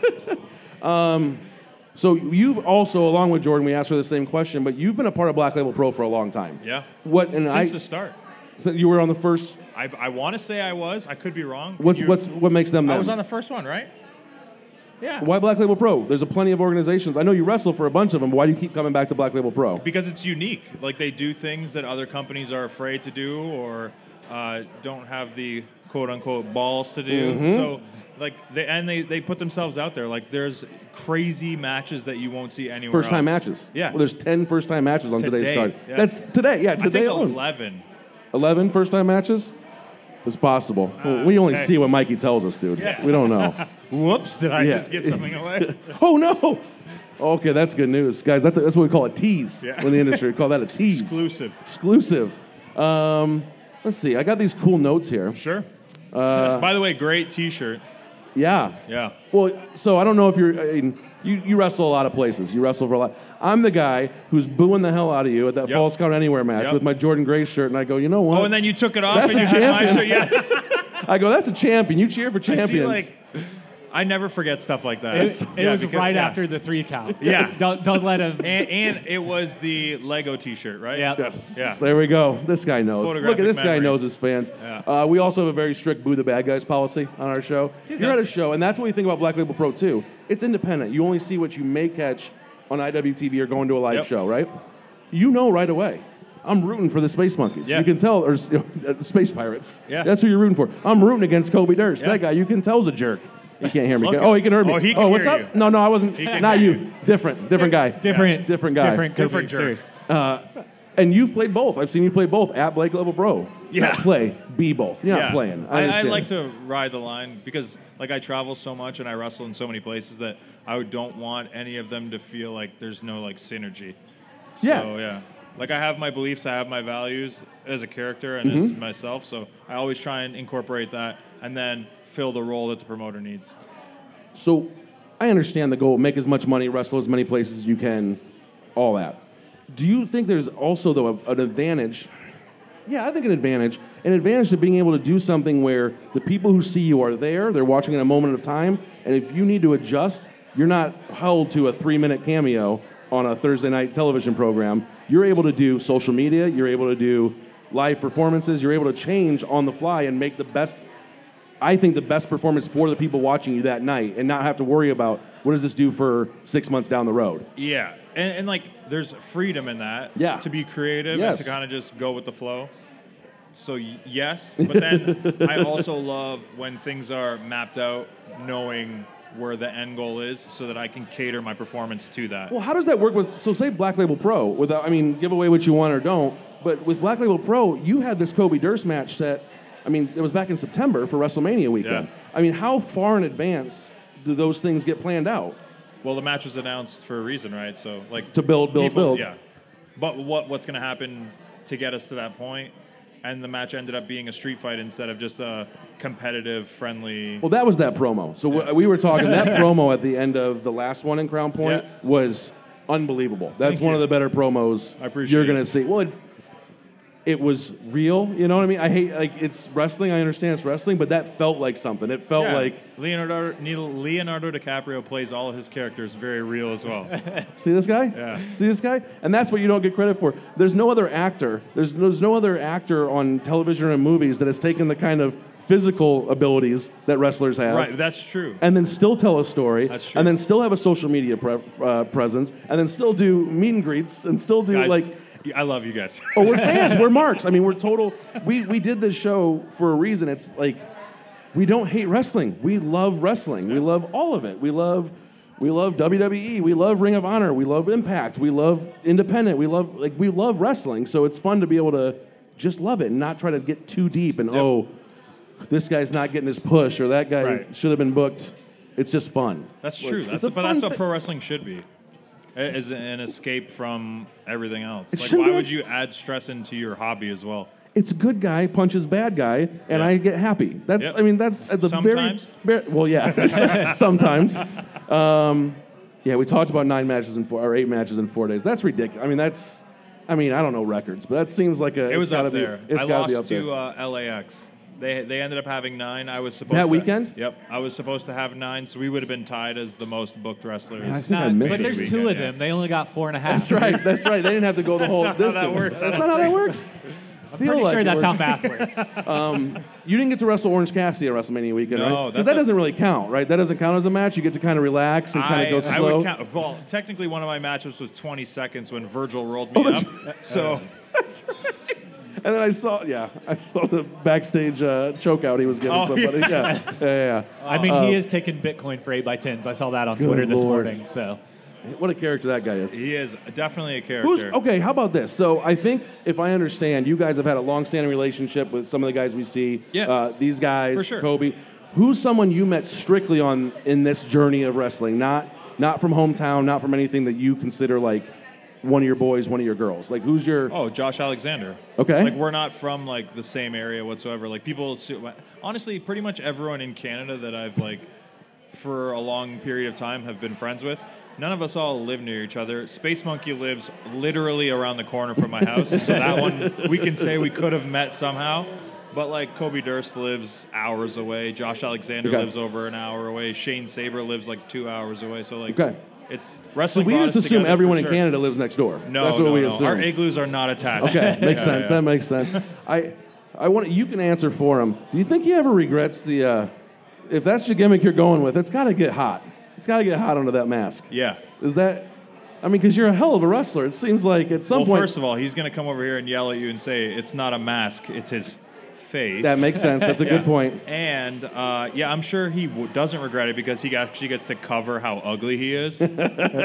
[SPEAKER 1] So you've also, along with Jordan, we asked her the same question, but you've been a part of Black Label Pro for a long time.
[SPEAKER 5] Yeah.
[SPEAKER 1] Since
[SPEAKER 5] the start.
[SPEAKER 1] So you were on the first.
[SPEAKER 5] I want to say I was. I could be wrong.
[SPEAKER 1] What makes them?
[SPEAKER 5] I
[SPEAKER 1] them?
[SPEAKER 5] was on the first one, right? Yeah.
[SPEAKER 1] Why Black Label Pro? There's a plenty of organizations. I know you wrestle for a bunch of them, but why do you keep coming back to Black Label Pro?
[SPEAKER 5] Because it's unique. Like they do things that other companies are afraid to do or don't have the quote unquote balls to do.
[SPEAKER 1] Mm-hmm.
[SPEAKER 5] So like they put themselves out there. Like there's crazy matches that you won't see anywhere
[SPEAKER 1] First time
[SPEAKER 5] else.
[SPEAKER 1] matches.
[SPEAKER 5] Yeah.
[SPEAKER 1] Well, there's 10 first time matches on today's
[SPEAKER 5] Today,
[SPEAKER 1] card.
[SPEAKER 5] yeah.
[SPEAKER 1] That's today. Yeah,
[SPEAKER 5] I
[SPEAKER 1] today
[SPEAKER 5] think
[SPEAKER 1] alone.
[SPEAKER 5] 11.
[SPEAKER 1] 11 first time matches? It's possible. We only
[SPEAKER 5] hey.
[SPEAKER 1] see what Mikey tells us, dude.
[SPEAKER 5] Yeah.
[SPEAKER 1] We don't know.
[SPEAKER 5] Whoops! Did I
[SPEAKER 1] Yeah.
[SPEAKER 5] just give something away?
[SPEAKER 1] Oh no! Okay, that's good news, guys. That's what we call a tease
[SPEAKER 5] Yeah.
[SPEAKER 1] in the industry. We call that a tease. Exclusive. Let's see. I got these cool notes here.
[SPEAKER 5] Sure. By the way, great T-shirt.
[SPEAKER 1] Yeah.
[SPEAKER 5] Yeah.
[SPEAKER 1] Well, so I don't know if you wrestle a lot of places. You wrestle for a lot. I'm the guy who's booing the hell out of you at that
[SPEAKER 5] Yep.
[SPEAKER 1] Falls Count Anywhere match
[SPEAKER 5] Yep.
[SPEAKER 1] with my Jordan Gray shirt, and I go, you know what?
[SPEAKER 5] Oh, and then you took it off
[SPEAKER 1] That's
[SPEAKER 5] and
[SPEAKER 1] a
[SPEAKER 5] you had my
[SPEAKER 1] champion.
[SPEAKER 5] shirt. Yeah.
[SPEAKER 1] I go, that's a champion. You cheer for
[SPEAKER 5] I
[SPEAKER 1] champions.
[SPEAKER 5] see, like, I never forget stuff like that.
[SPEAKER 2] It was
[SPEAKER 5] because-
[SPEAKER 2] right
[SPEAKER 5] yeah.
[SPEAKER 2] after the 3 count.
[SPEAKER 5] Yes.
[SPEAKER 2] Don't let him.
[SPEAKER 5] And it was the Lego T-shirt, right?
[SPEAKER 2] Yeah.
[SPEAKER 1] Yes.
[SPEAKER 5] Yeah.
[SPEAKER 1] There we go. This guy knows. Look
[SPEAKER 5] Photographic
[SPEAKER 1] at this guy
[SPEAKER 5] memory.
[SPEAKER 1] knows his fans.
[SPEAKER 5] Yeah.
[SPEAKER 1] We also have a very strict boo the bad guys policy on our show. If you're at a show, and that's what we think about Black Label Pro too. It's independent. You only see what you may catch on IWTV or going to a live
[SPEAKER 5] Yep.
[SPEAKER 1] show, right? You know right away. I'm rooting for the Space Monkeys.
[SPEAKER 5] Yeah.
[SPEAKER 1] You can tell, or Space Pirates.
[SPEAKER 5] Yeah.
[SPEAKER 1] That's who you're rooting for. I'm rooting against Kobe Durst.
[SPEAKER 5] Yeah.
[SPEAKER 1] That guy, you can tell, is a jerk. He can't hear me.
[SPEAKER 5] Look
[SPEAKER 1] Oh, he can hear me.
[SPEAKER 5] Oh, he can
[SPEAKER 1] what's
[SPEAKER 5] hear
[SPEAKER 1] up?
[SPEAKER 5] you.
[SPEAKER 1] No, I wasn't.
[SPEAKER 5] can
[SPEAKER 1] Not
[SPEAKER 5] hear
[SPEAKER 1] you. Different guy.
[SPEAKER 2] Different
[SPEAKER 1] guy.
[SPEAKER 2] Different
[SPEAKER 5] Different
[SPEAKER 2] Kobe
[SPEAKER 5] jerk.
[SPEAKER 2] Durst.
[SPEAKER 1] And you've played both. I've seen you play both at Blake Level Pro.
[SPEAKER 5] Yeah.
[SPEAKER 1] Not play, be both. You're not
[SPEAKER 5] Yeah.
[SPEAKER 1] playing.
[SPEAKER 5] I
[SPEAKER 1] understand.
[SPEAKER 5] like to ride the line because, like, I travel so much and I wrestle in so many places that I don't want any of them to feel like there's no like synergy.
[SPEAKER 1] Yeah.
[SPEAKER 5] So yeah, like I have my beliefs, I have my values as a character and as myself. So I always try and incorporate that and then fill the role that the promoter needs.
[SPEAKER 1] So I understand the goal: make as much money, wrestle as many places as you can, all that. Do you think there's also though an advantage? Yeah, I think an advantage. An advantage to being able to do something where the people who see you are there, they're watching in a moment of time, and if you need to adjust, you're not held to a 3-minute cameo on a Thursday night television program. You're able to do social media, you're able to do live performances, you're able to change on the fly and make the best performance for the people watching you that night and not have to worry about what does this do for 6 months down the road.
[SPEAKER 5] Yeah, and like there's freedom in that.
[SPEAKER 1] Yeah.
[SPEAKER 5] To be creative
[SPEAKER 1] Yes.
[SPEAKER 5] and to kind of just go with the flow. So yes, but then I also love when things are mapped out, knowing where the end goal is, so that I can cater my performance to that.
[SPEAKER 1] Well, how does that work with, so say Black Label Pro, without, I mean, give away what you want or don't, but with Black Label Pro, you had this Kobe Durst match set, I mean, it was back in September for WrestleMania weekend.
[SPEAKER 5] Yeah.
[SPEAKER 1] I mean, how far in advance do those things get planned out?
[SPEAKER 5] Well, the match was announced for a reason, right? So like
[SPEAKER 1] To build.
[SPEAKER 5] Yeah. But what's going to happen to get us to that point? And the match ended up being a street fight instead of just a competitive, friendly.
[SPEAKER 1] Well, that was that promo. So we were talking, that promo at the end of the last one in Crown Point was unbelievable. That's
[SPEAKER 5] Thank
[SPEAKER 1] one
[SPEAKER 5] you.
[SPEAKER 1] of the better promos
[SPEAKER 5] I appreciate
[SPEAKER 1] you're going to
[SPEAKER 5] it.
[SPEAKER 1] see. Well, it was real, you know what I mean? I hate, like, it's wrestling, I understand it's wrestling, but that felt like something. It felt like,
[SPEAKER 5] Leonardo DiCaprio plays all of his characters very real as well.
[SPEAKER 1] see this guy?
[SPEAKER 5] Yeah.
[SPEAKER 1] See this guy? And that's what you don't get credit for. There's no other actor, there's no other actor on television and movies that has taken the kind of physical abilities that wrestlers have.
[SPEAKER 5] Right, that's true.
[SPEAKER 1] And then still tell a story.
[SPEAKER 5] That's true.
[SPEAKER 1] And then still have a social media presence. And then still do meet and greets and still do
[SPEAKER 5] Guys,
[SPEAKER 1] like...
[SPEAKER 5] I love you guys.
[SPEAKER 1] Oh, we're fans. We're marks. I mean, we're total... We did this show for a reason. It's like, we don't hate wrestling. We love wrestling. We love all of it. We love WWE. We love Ring of Honor. We love Impact. We love Independent. We love wrestling. So it's fun to be able to just love it and not try to get too deep and, oh, this guy's not getting his push or that guy
[SPEAKER 5] Right.
[SPEAKER 1] should have been booked. It's just fun.
[SPEAKER 5] That's
[SPEAKER 1] Like,
[SPEAKER 5] true.
[SPEAKER 1] it's
[SPEAKER 5] That's
[SPEAKER 1] a fun
[SPEAKER 5] what
[SPEAKER 1] thi-
[SPEAKER 5] pro wrestling should be. As an escape from everything else.
[SPEAKER 1] It
[SPEAKER 5] Like,
[SPEAKER 1] shouldn't
[SPEAKER 5] why
[SPEAKER 1] be
[SPEAKER 5] would
[SPEAKER 1] ex-
[SPEAKER 5] you add stress into your hobby as well?
[SPEAKER 1] It's a good guy punches bad guy, and
[SPEAKER 5] Yeah.
[SPEAKER 1] I get happy. That's,
[SPEAKER 5] Yep.
[SPEAKER 1] I mean, that's at the
[SPEAKER 5] Sometimes.
[SPEAKER 1] well, yeah, sometimes. Yeah, we talked about 8 matches in 4 days. That's ridiculous. I mean, I don't know records, but that seems like
[SPEAKER 5] It was up there.
[SPEAKER 1] It's
[SPEAKER 5] I
[SPEAKER 1] got to be
[SPEAKER 5] lost
[SPEAKER 1] up
[SPEAKER 5] to
[SPEAKER 1] there.
[SPEAKER 5] LAX. They ended up having 9. I was supposed
[SPEAKER 1] That
[SPEAKER 5] to,
[SPEAKER 1] weekend?
[SPEAKER 5] Yep. I was supposed to have 9, so we would have been tied as the most booked wrestlers.
[SPEAKER 1] Man, I think I missed
[SPEAKER 2] but
[SPEAKER 1] it.
[SPEAKER 2] there's
[SPEAKER 5] weekend,
[SPEAKER 2] two of
[SPEAKER 5] yeah.
[SPEAKER 2] them. They only got 4.5.
[SPEAKER 1] That's right. That's right. They didn't have to go the whole
[SPEAKER 5] not how
[SPEAKER 1] distance.
[SPEAKER 5] that works, I
[SPEAKER 1] That's
[SPEAKER 5] don't
[SPEAKER 1] not how that works.
[SPEAKER 2] I'm pretty sure that's how math works.
[SPEAKER 1] You didn't get to wrestle Orange Cassidy at WrestleMania weekend,
[SPEAKER 5] No,
[SPEAKER 1] right? Because
[SPEAKER 5] that's
[SPEAKER 1] that
[SPEAKER 5] a-
[SPEAKER 1] doesn't really count, right? That doesn't count as a match. You get to kind of relax and kind of go
[SPEAKER 5] I
[SPEAKER 1] slow.
[SPEAKER 5] would count. Well, technically, one of my matches was 20 seconds when Virgil rolled me up. So
[SPEAKER 1] And then I saw the backstage chokeout he was giving
[SPEAKER 5] Oh,
[SPEAKER 1] somebody. Yeah.
[SPEAKER 2] I mean, he is taking Bitcoin for 8x10s. I saw that on
[SPEAKER 1] Good
[SPEAKER 2] Twitter this
[SPEAKER 1] Lord.
[SPEAKER 2] morning. So
[SPEAKER 1] What a character that guy is.
[SPEAKER 5] he is definitely a character.
[SPEAKER 1] Okay, how about this? So I think, if I understand, you guys have had a long-standing relationship with some of the guys we see.
[SPEAKER 5] Yeah.
[SPEAKER 1] These guys,
[SPEAKER 5] For sure.
[SPEAKER 1] Kobe. Who's someone you met strictly in this journey of wrestling? Not from hometown, not from anything that you consider like one of your boys, one of your girls. Like, who's your...
[SPEAKER 5] Oh, Josh Alexander.
[SPEAKER 1] Okay.
[SPEAKER 5] Like, we're not from, like, the same area whatsoever. Like, people... Honestly, pretty much everyone in Canada that I've, like, for a long period of time have been friends with, none of us all live near each other. Space Monkey lives literally around the corner from my house, so that one, we can say we could have met somehow. But, like, Kobe Durst lives hours away. Josh Alexander
[SPEAKER 1] Okay.
[SPEAKER 5] lives over an hour away. Shane Saber lives, like, 2 hours away. So, like...
[SPEAKER 1] Okay.
[SPEAKER 5] It's
[SPEAKER 1] So
[SPEAKER 5] wrestling.
[SPEAKER 1] we
[SPEAKER 5] brought
[SPEAKER 1] just
[SPEAKER 5] us
[SPEAKER 1] assume
[SPEAKER 5] together for
[SPEAKER 1] everyone
[SPEAKER 5] sure.
[SPEAKER 1] in Canada lives next door.
[SPEAKER 5] No,
[SPEAKER 1] That's what
[SPEAKER 5] no,
[SPEAKER 1] we
[SPEAKER 5] no.
[SPEAKER 1] assume.
[SPEAKER 5] Our igloos are not attached.
[SPEAKER 1] Okay, makes
[SPEAKER 5] Yeah,
[SPEAKER 1] sense.
[SPEAKER 5] yeah.
[SPEAKER 1] That makes sense. I want you can answer for him. Do you think he ever regrets the? If that's the gimmick you're going with, it's got to get hot. It's got to get hot under that mask.
[SPEAKER 5] Yeah.
[SPEAKER 1] Is that? I mean, because you're a hell of a wrestler. It seems like at some
[SPEAKER 5] Well,
[SPEAKER 1] point.
[SPEAKER 5] first of all, he's going to come over here and yell at you and say it's not a mask, it's his face.
[SPEAKER 1] that makes sense. That's a good point.
[SPEAKER 5] And yeah, I'm sure he doesn't regret it because he actually gets to cover how ugly he is.
[SPEAKER 1] We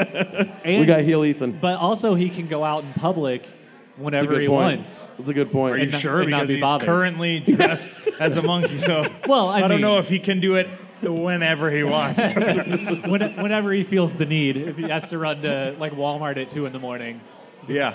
[SPEAKER 1] got heel Ethan.
[SPEAKER 2] But also, he can go out in public
[SPEAKER 1] That's a
[SPEAKER 2] whenever
[SPEAKER 1] good
[SPEAKER 2] he
[SPEAKER 1] point.
[SPEAKER 2] wants.
[SPEAKER 1] That's a good point.
[SPEAKER 5] Are you
[SPEAKER 2] And not-
[SPEAKER 5] sure?
[SPEAKER 2] and not
[SPEAKER 5] Because
[SPEAKER 2] be
[SPEAKER 5] he's
[SPEAKER 2] bothered.
[SPEAKER 5] currently dressed as a monkey. So
[SPEAKER 2] Well, I
[SPEAKER 5] don't
[SPEAKER 2] mean-
[SPEAKER 5] know if he can do it whenever he wants.
[SPEAKER 2] Whenever he feels the need, if he has to run to like Walmart at 2 a.m.
[SPEAKER 5] Yeah.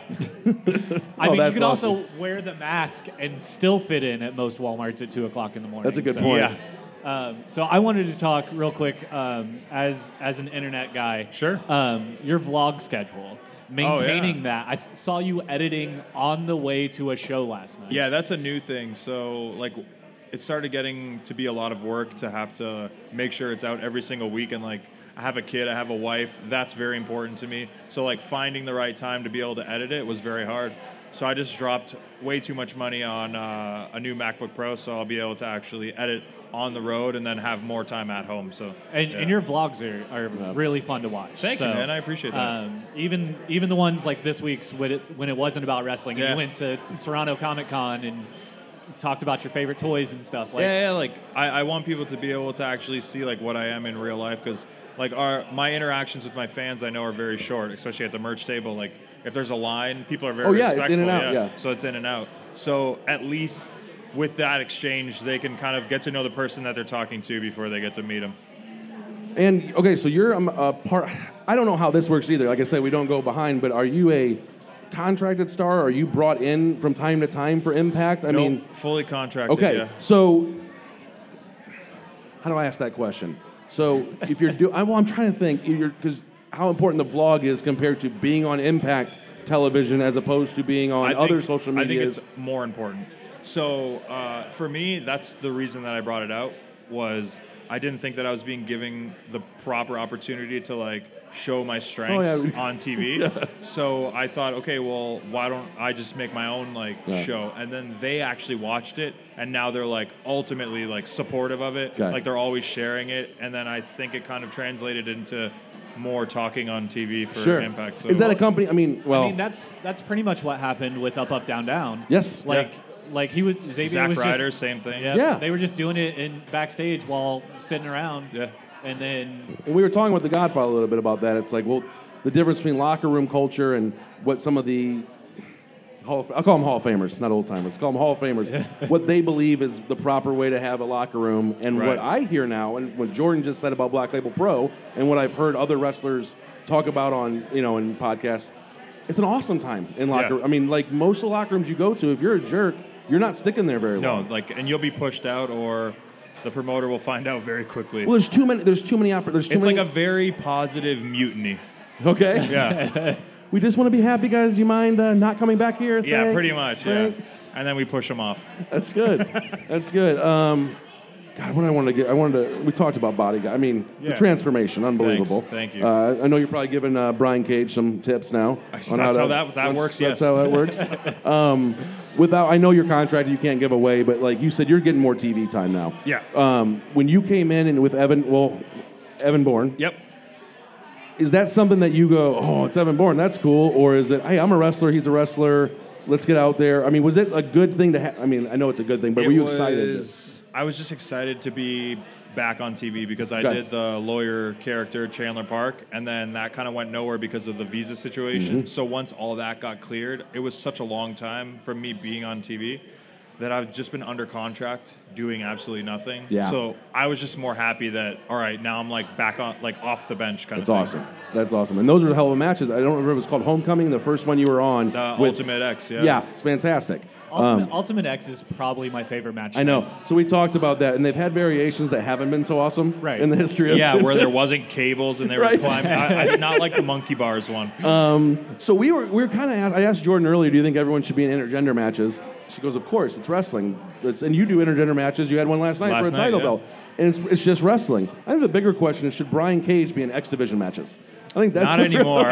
[SPEAKER 2] I mean, you
[SPEAKER 1] that's
[SPEAKER 2] can
[SPEAKER 1] awesome.
[SPEAKER 2] also wear the mask and still fit in at most Walmarts at 2 o'clock in the morning.
[SPEAKER 1] That's a good
[SPEAKER 2] So-
[SPEAKER 1] point.
[SPEAKER 5] Yeah.
[SPEAKER 2] So I wanted to talk real quick as an internet guy.
[SPEAKER 5] Sure.
[SPEAKER 2] Your vlog schedule. maintaining that. I saw you editing on the way to a show last night.
[SPEAKER 5] Yeah, that's a new thing. So, like, it started getting to be a lot of work to have to make sure it's out every single week. And, like, I have a kid, I have a wife. That's very important to me. So, like, finding the right time to be able to edit it was very hard. So I just dropped way too much money on a new MacBook Pro, so I'll be able to actually edit on the road and then have more time at home. So
[SPEAKER 2] and your vlogs are really fun to watch.
[SPEAKER 5] Thank you, man. I appreciate that.
[SPEAKER 2] Even the ones like this week's when it wasn't about wrestling, and you went to Toronto Comic Con and talked about your favorite toys and stuff. Like,
[SPEAKER 5] like I want people to be able to actually see like what I am in real life, because like my interactions with my fans I know are very short, especially at the merch table. Like if there's a line, people are very respectful.
[SPEAKER 1] It's in and out. Yeah.
[SPEAKER 5] So it's in and out. So at least with that exchange, they can kind of get to know the person that they're talking to before they get to meet them.
[SPEAKER 1] And okay, so you're a part. I don't know how this works either. Like I said, we don't go behind. But are you a contracted star? Or are you brought in from time to time for Impact? I mean,
[SPEAKER 5] fully contracted.
[SPEAKER 1] Okay,
[SPEAKER 5] Yeah.
[SPEAKER 1] so how do I ask that question? So if you're I'm trying to think, because how important the vlog is compared to being on Impact television as opposed to being on other social media.
[SPEAKER 5] I think it's more important. So for me, that's the reason that I brought it out, was I didn't think that I was being given the proper opportunity to like show my strengths on TV. Yeah. So I thought, okay, well, why don't I just make my own show? And then they actually watched it, and now they're like ultimately like supportive of it. Okay. Like they're always sharing it, and then I think it kind of translated into more talking on TV for Impact. So,
[SPEAKER 1] is that a company? I mean,
[SPEAKER 2] that's pretty much what happened with Up Up Down Down.
[SPEAKER 1] Yes.
[SPEAKER 2] Like he was Xavier
[SPEAKER 5] Zack
[SPEAKER 2] was
[SPEAKER 5] Ryder,
[SPEAKER 2] just,
[SPEAKER 5] same thing.
[SPEAKER 2] Yeah, they were just doing it in backstage while sitting around.
[SPEAKER 5] Yeah.
[SPEAKER 2] And then
[SPEAKER 1] we were talking with the Godfather a little bit about that. It's like, well, the difference between locker room culture and what some of the I'll call them Hall of Famers, not old timers. Call them Hall of Famers. What they believe is the proper way to have a locker room, and what I hear now, and what Jordan just said about Black Label Pro, and what I've heard other wrestlers talk about on in podcasts, it's an awesome time in locker. I mean, like most of the locker rooms you go to, if you're a jerk, you're not sticking there very long.
[SPEAKER 5] No, and you'll be pushed out, or the promoter will find out very quickly.
[SPEAKER 1] Well, there's too many.
[SPEAKER 5] It's like a very positive mutiny.
[SPEAKER 1] Okay.
[SPEAKER 5] Yeah.
[SPEAKER 1] We just want to be happy, guys. Do you mind not coming back here? Thanks.
[SPEAKER 5] Yeah, pretty much.
[SPEAKER 1] Thanks.
[SPEAKER 5] Yeah. And then we push them off.
[SPEAKER 1] That's good. That's good. God, what I wanted to get. We talked about Bodyguard. I mean, the transformation, unbelievable.
[SPEAKER 5] Thank you.
[SPEAKER 1] I know you're probably giving Brian Cage some tips now.
[SPEAKER 5] That's how that works.
[SPEAKER 1] That's how that works. I know your contract you can't give away, but like you said, you're getting more TV time now.
[SPEAKER 5] Yeah.
[SPEAKER 1] When you came in and with Evan Bourne.
[SPEAKER 5] Yep.
[SPEAKER 1] Is that something that you go, oh, it's Evan Bourne, that's cool? Or is it, hey, I'm a wrestler, he's a wrestler, let's get out there? I mean, was it a good thing to have? I mean, I know it's a good thing, but were you excited?
[SPEAKER 5] I was just excited to be back on TV because I did the lawyer character, Chandler Park, and then that kind of went nowhere because of the visa situation. Mm-hmm. So once all that got cleared, it was such a long time from me being on TV that I've just been under contract doing absolutely nothing.
[SPEAKER 1] Yeah.
[SPEAKER 5] So I was just more happy that, all right, now I'm like back on, like off the bench kind of thing.
[SPEAKER 1] That's awesome. That's awesome. And those are the hell of matches. I don't remember if it was called Homecoming, the first one you were on.
[SPEAKER 5] Ultimate X, yeah.
[SPEAKER 1] Yeah, it's fantastic.
[SPEAKER 2] Ultimate X is probably my favorite match.
[SPEAKER 1] I know. So we talked about that, and they've had variations that haven't been so awesome in the history of
[SPEAKER 5] it. Where there wasn't cables and they were climbing. I did not like the monkey bars one.
[SPEAKER 1] So we were kind of I asked Jordan earlier, do you think everyone should be in intergender matches? She goes, of course, it's wrestling. And you do intergender matches. You had one last night for a title belt. And it's just wrestling. I think the bigger question is, should Brian Cage be in X Division matches? I think that's
[SPEAKER 5] not anymore.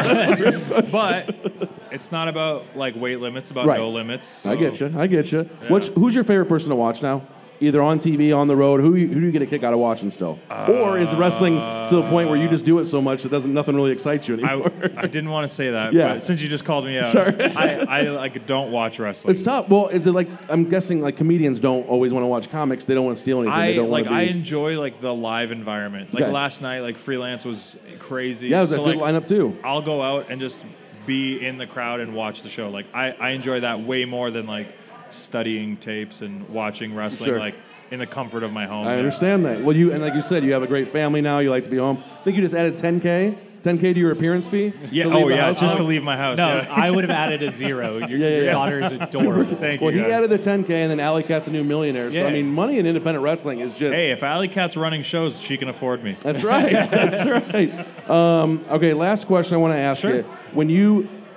[SPEAKER 5] But it's not about like weight limits, about no limits. So.
[SPEAKER 1] I get you. Yeah. Who's your favorite person to watch now? Either on TV, on the road. Who do you get a kick out of watching still? Or is wrestling to the point where you just do it so much that nothing really excites you anymore?
[SPEAKER 5] I didn't want to say that, but since you just called me out, I don't watch wrestling.
[SPEAKER 1] It's tough. Well, is it like, I'm guessing like comedians don't always want to watch comics. They don't want to steal anything.
[SPEAKER 5] I enjoy like the live environment. Like last night, like Freelance was crazy.
[SPEAKER 1] Yeah, it was a good lineup too.
[SPEAKER 5] I'll go out and just be in the crowd and watch the show. Like I enjoy that way more than like studying tapes and watching wrestling like in the comfort of my home.
[SPEAKER 1] I understand that. Well, and like you said, you have a great family now. You like to be home. I think you just added $10K to your appearance fee.
[SPEAKER 5] Yeah. It's just to leave my house.
[SPEAKER 2] No, I would have added a $0. Your daughter is adorable.
[SPEAKER 5] Thank you.
[SPEAKER 1] Well, he added the $10K, and then Alley Cat's a new millionaire. So I mean, money in independent wrestling is just.
[SPEAKER 5] Hey, if Alley Cat's running shows, she can afford me.
[SPEAKER 1] That's right. That's right. Okay, last question I want to ask you. When you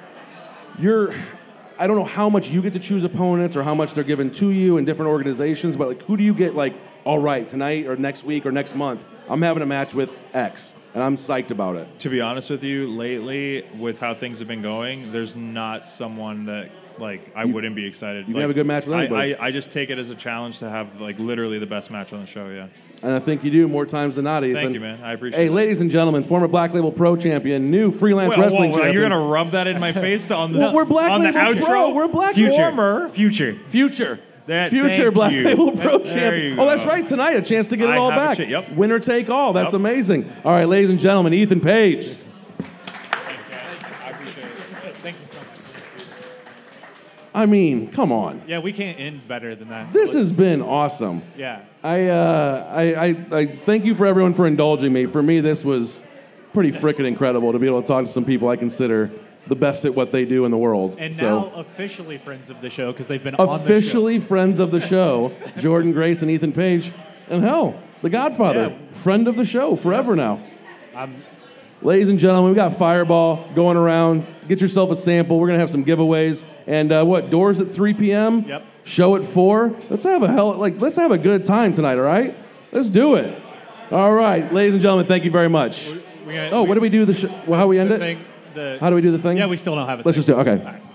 [SPEAKER 1] I don't know how much you get to choose opponents or how much they're given to you in different organizations, but like, who do you get like, all right, tonight or next week or next month, I'm having a match with X, and I'm psyched about it.
[SPEAKER 5] To be honest with you, lately, with how things have been going, there's not someone that, like, I wouldn't be excited.
[SPEAKER 1] You can have a good match with anybody.
[SPEAKER 5] I just take it as a challenge to have, like, literally the best match on the show, yeah.
[SPEAKER 1] And I think you do more times than not, Ethan.
[SPEAKER 5] Thank you, man. I appreciate it.
[SPEAKER 1] Hey, ladies and gentlemen, former Black Label Pro champion, new freelance wrestling champion.
[SPEAKER 5] You're going to rub that in my face on the,
[SPEAKER 1] well, we're Black
[SPEAKER 5] on the
[SPEAKER 1] Label
[SPEAKER 5] outro?
[SPEAKER 1] Pro. We're Black
[SPEAKER 5] Former.
[SPEAKER 2] Future.
[SPEAKER 1] Future
[SPEAKER 5] Thank
[SPEAKER 1] Black
[SPEAKER 5] you.
[SPEAKER 1] Label Pro
[SPEAKER 5] There
[SPEAKER 1] champion.
[SPEAKER 5] you
[SPEAKER 1] Oh, that's
[SPEAKER 5] go.
[SPEAKER 1] right. Tonight, a chance to get it
[SPEAKER 5] I
[SPEAKER 1] all
[SPEAKER 5] have a
[SPEAKER 1] back.
[SPEAKER 5] shit, yep.
[SPEAKER 1] Winner take all. That's
[SPEAKER 5] Yep.
[SPEAKER 1] amazing. All right, ladies and gentlemen, Ethan Page.
[SPEAKER 2] I appreciate it. Thank you so much.
[SPEAKER 1] I mean, come on.
[SPEAKER 2] Yeah, we can't end better than that.
[SPEAKER 1] This has been awesome.
[SPEAKER 2] Yeah.
[SPEAKER 1] I thank you for everyone for indulging me. For me, this was pretty freaking incredible to be able to talk to some people I consider the best at what they do in the world.
[SPEAKER 2] And
[SPEAKER 1] So,
[SPEAKER 2] now officially friends of the show because they've been on the show.
[SPEAKER 1] officially friends of the show, Jordan Grace and Ethan Page, and hell, the Godfather,
[SPEAKER 2] Yeah.
[SPEAKER 1] friend of the show forever now.
[SPEAKER 2] I'm
[SPEAKER 1] Ladies and gentlemen, we got Fireball going around. Get yourself a sample. We're gonna have some giveaways. And doors at 3 p.m.
[SPEAKER 2] Yep.
[SPEAKER 1] Show at 4. Let's have a good time tonight. All right, let's do it. All right, ladies and gentlemen, thank you very much. What do we do? How do we end it?
[SPEAKER 2] thing,
[SPEAKER 1] How do we do the thing?
[SPEAKER 2] Yeah, we still don't have it.
[SPEAKER 1] Let's just do it. Okay.
[SPEAKER 2] All right.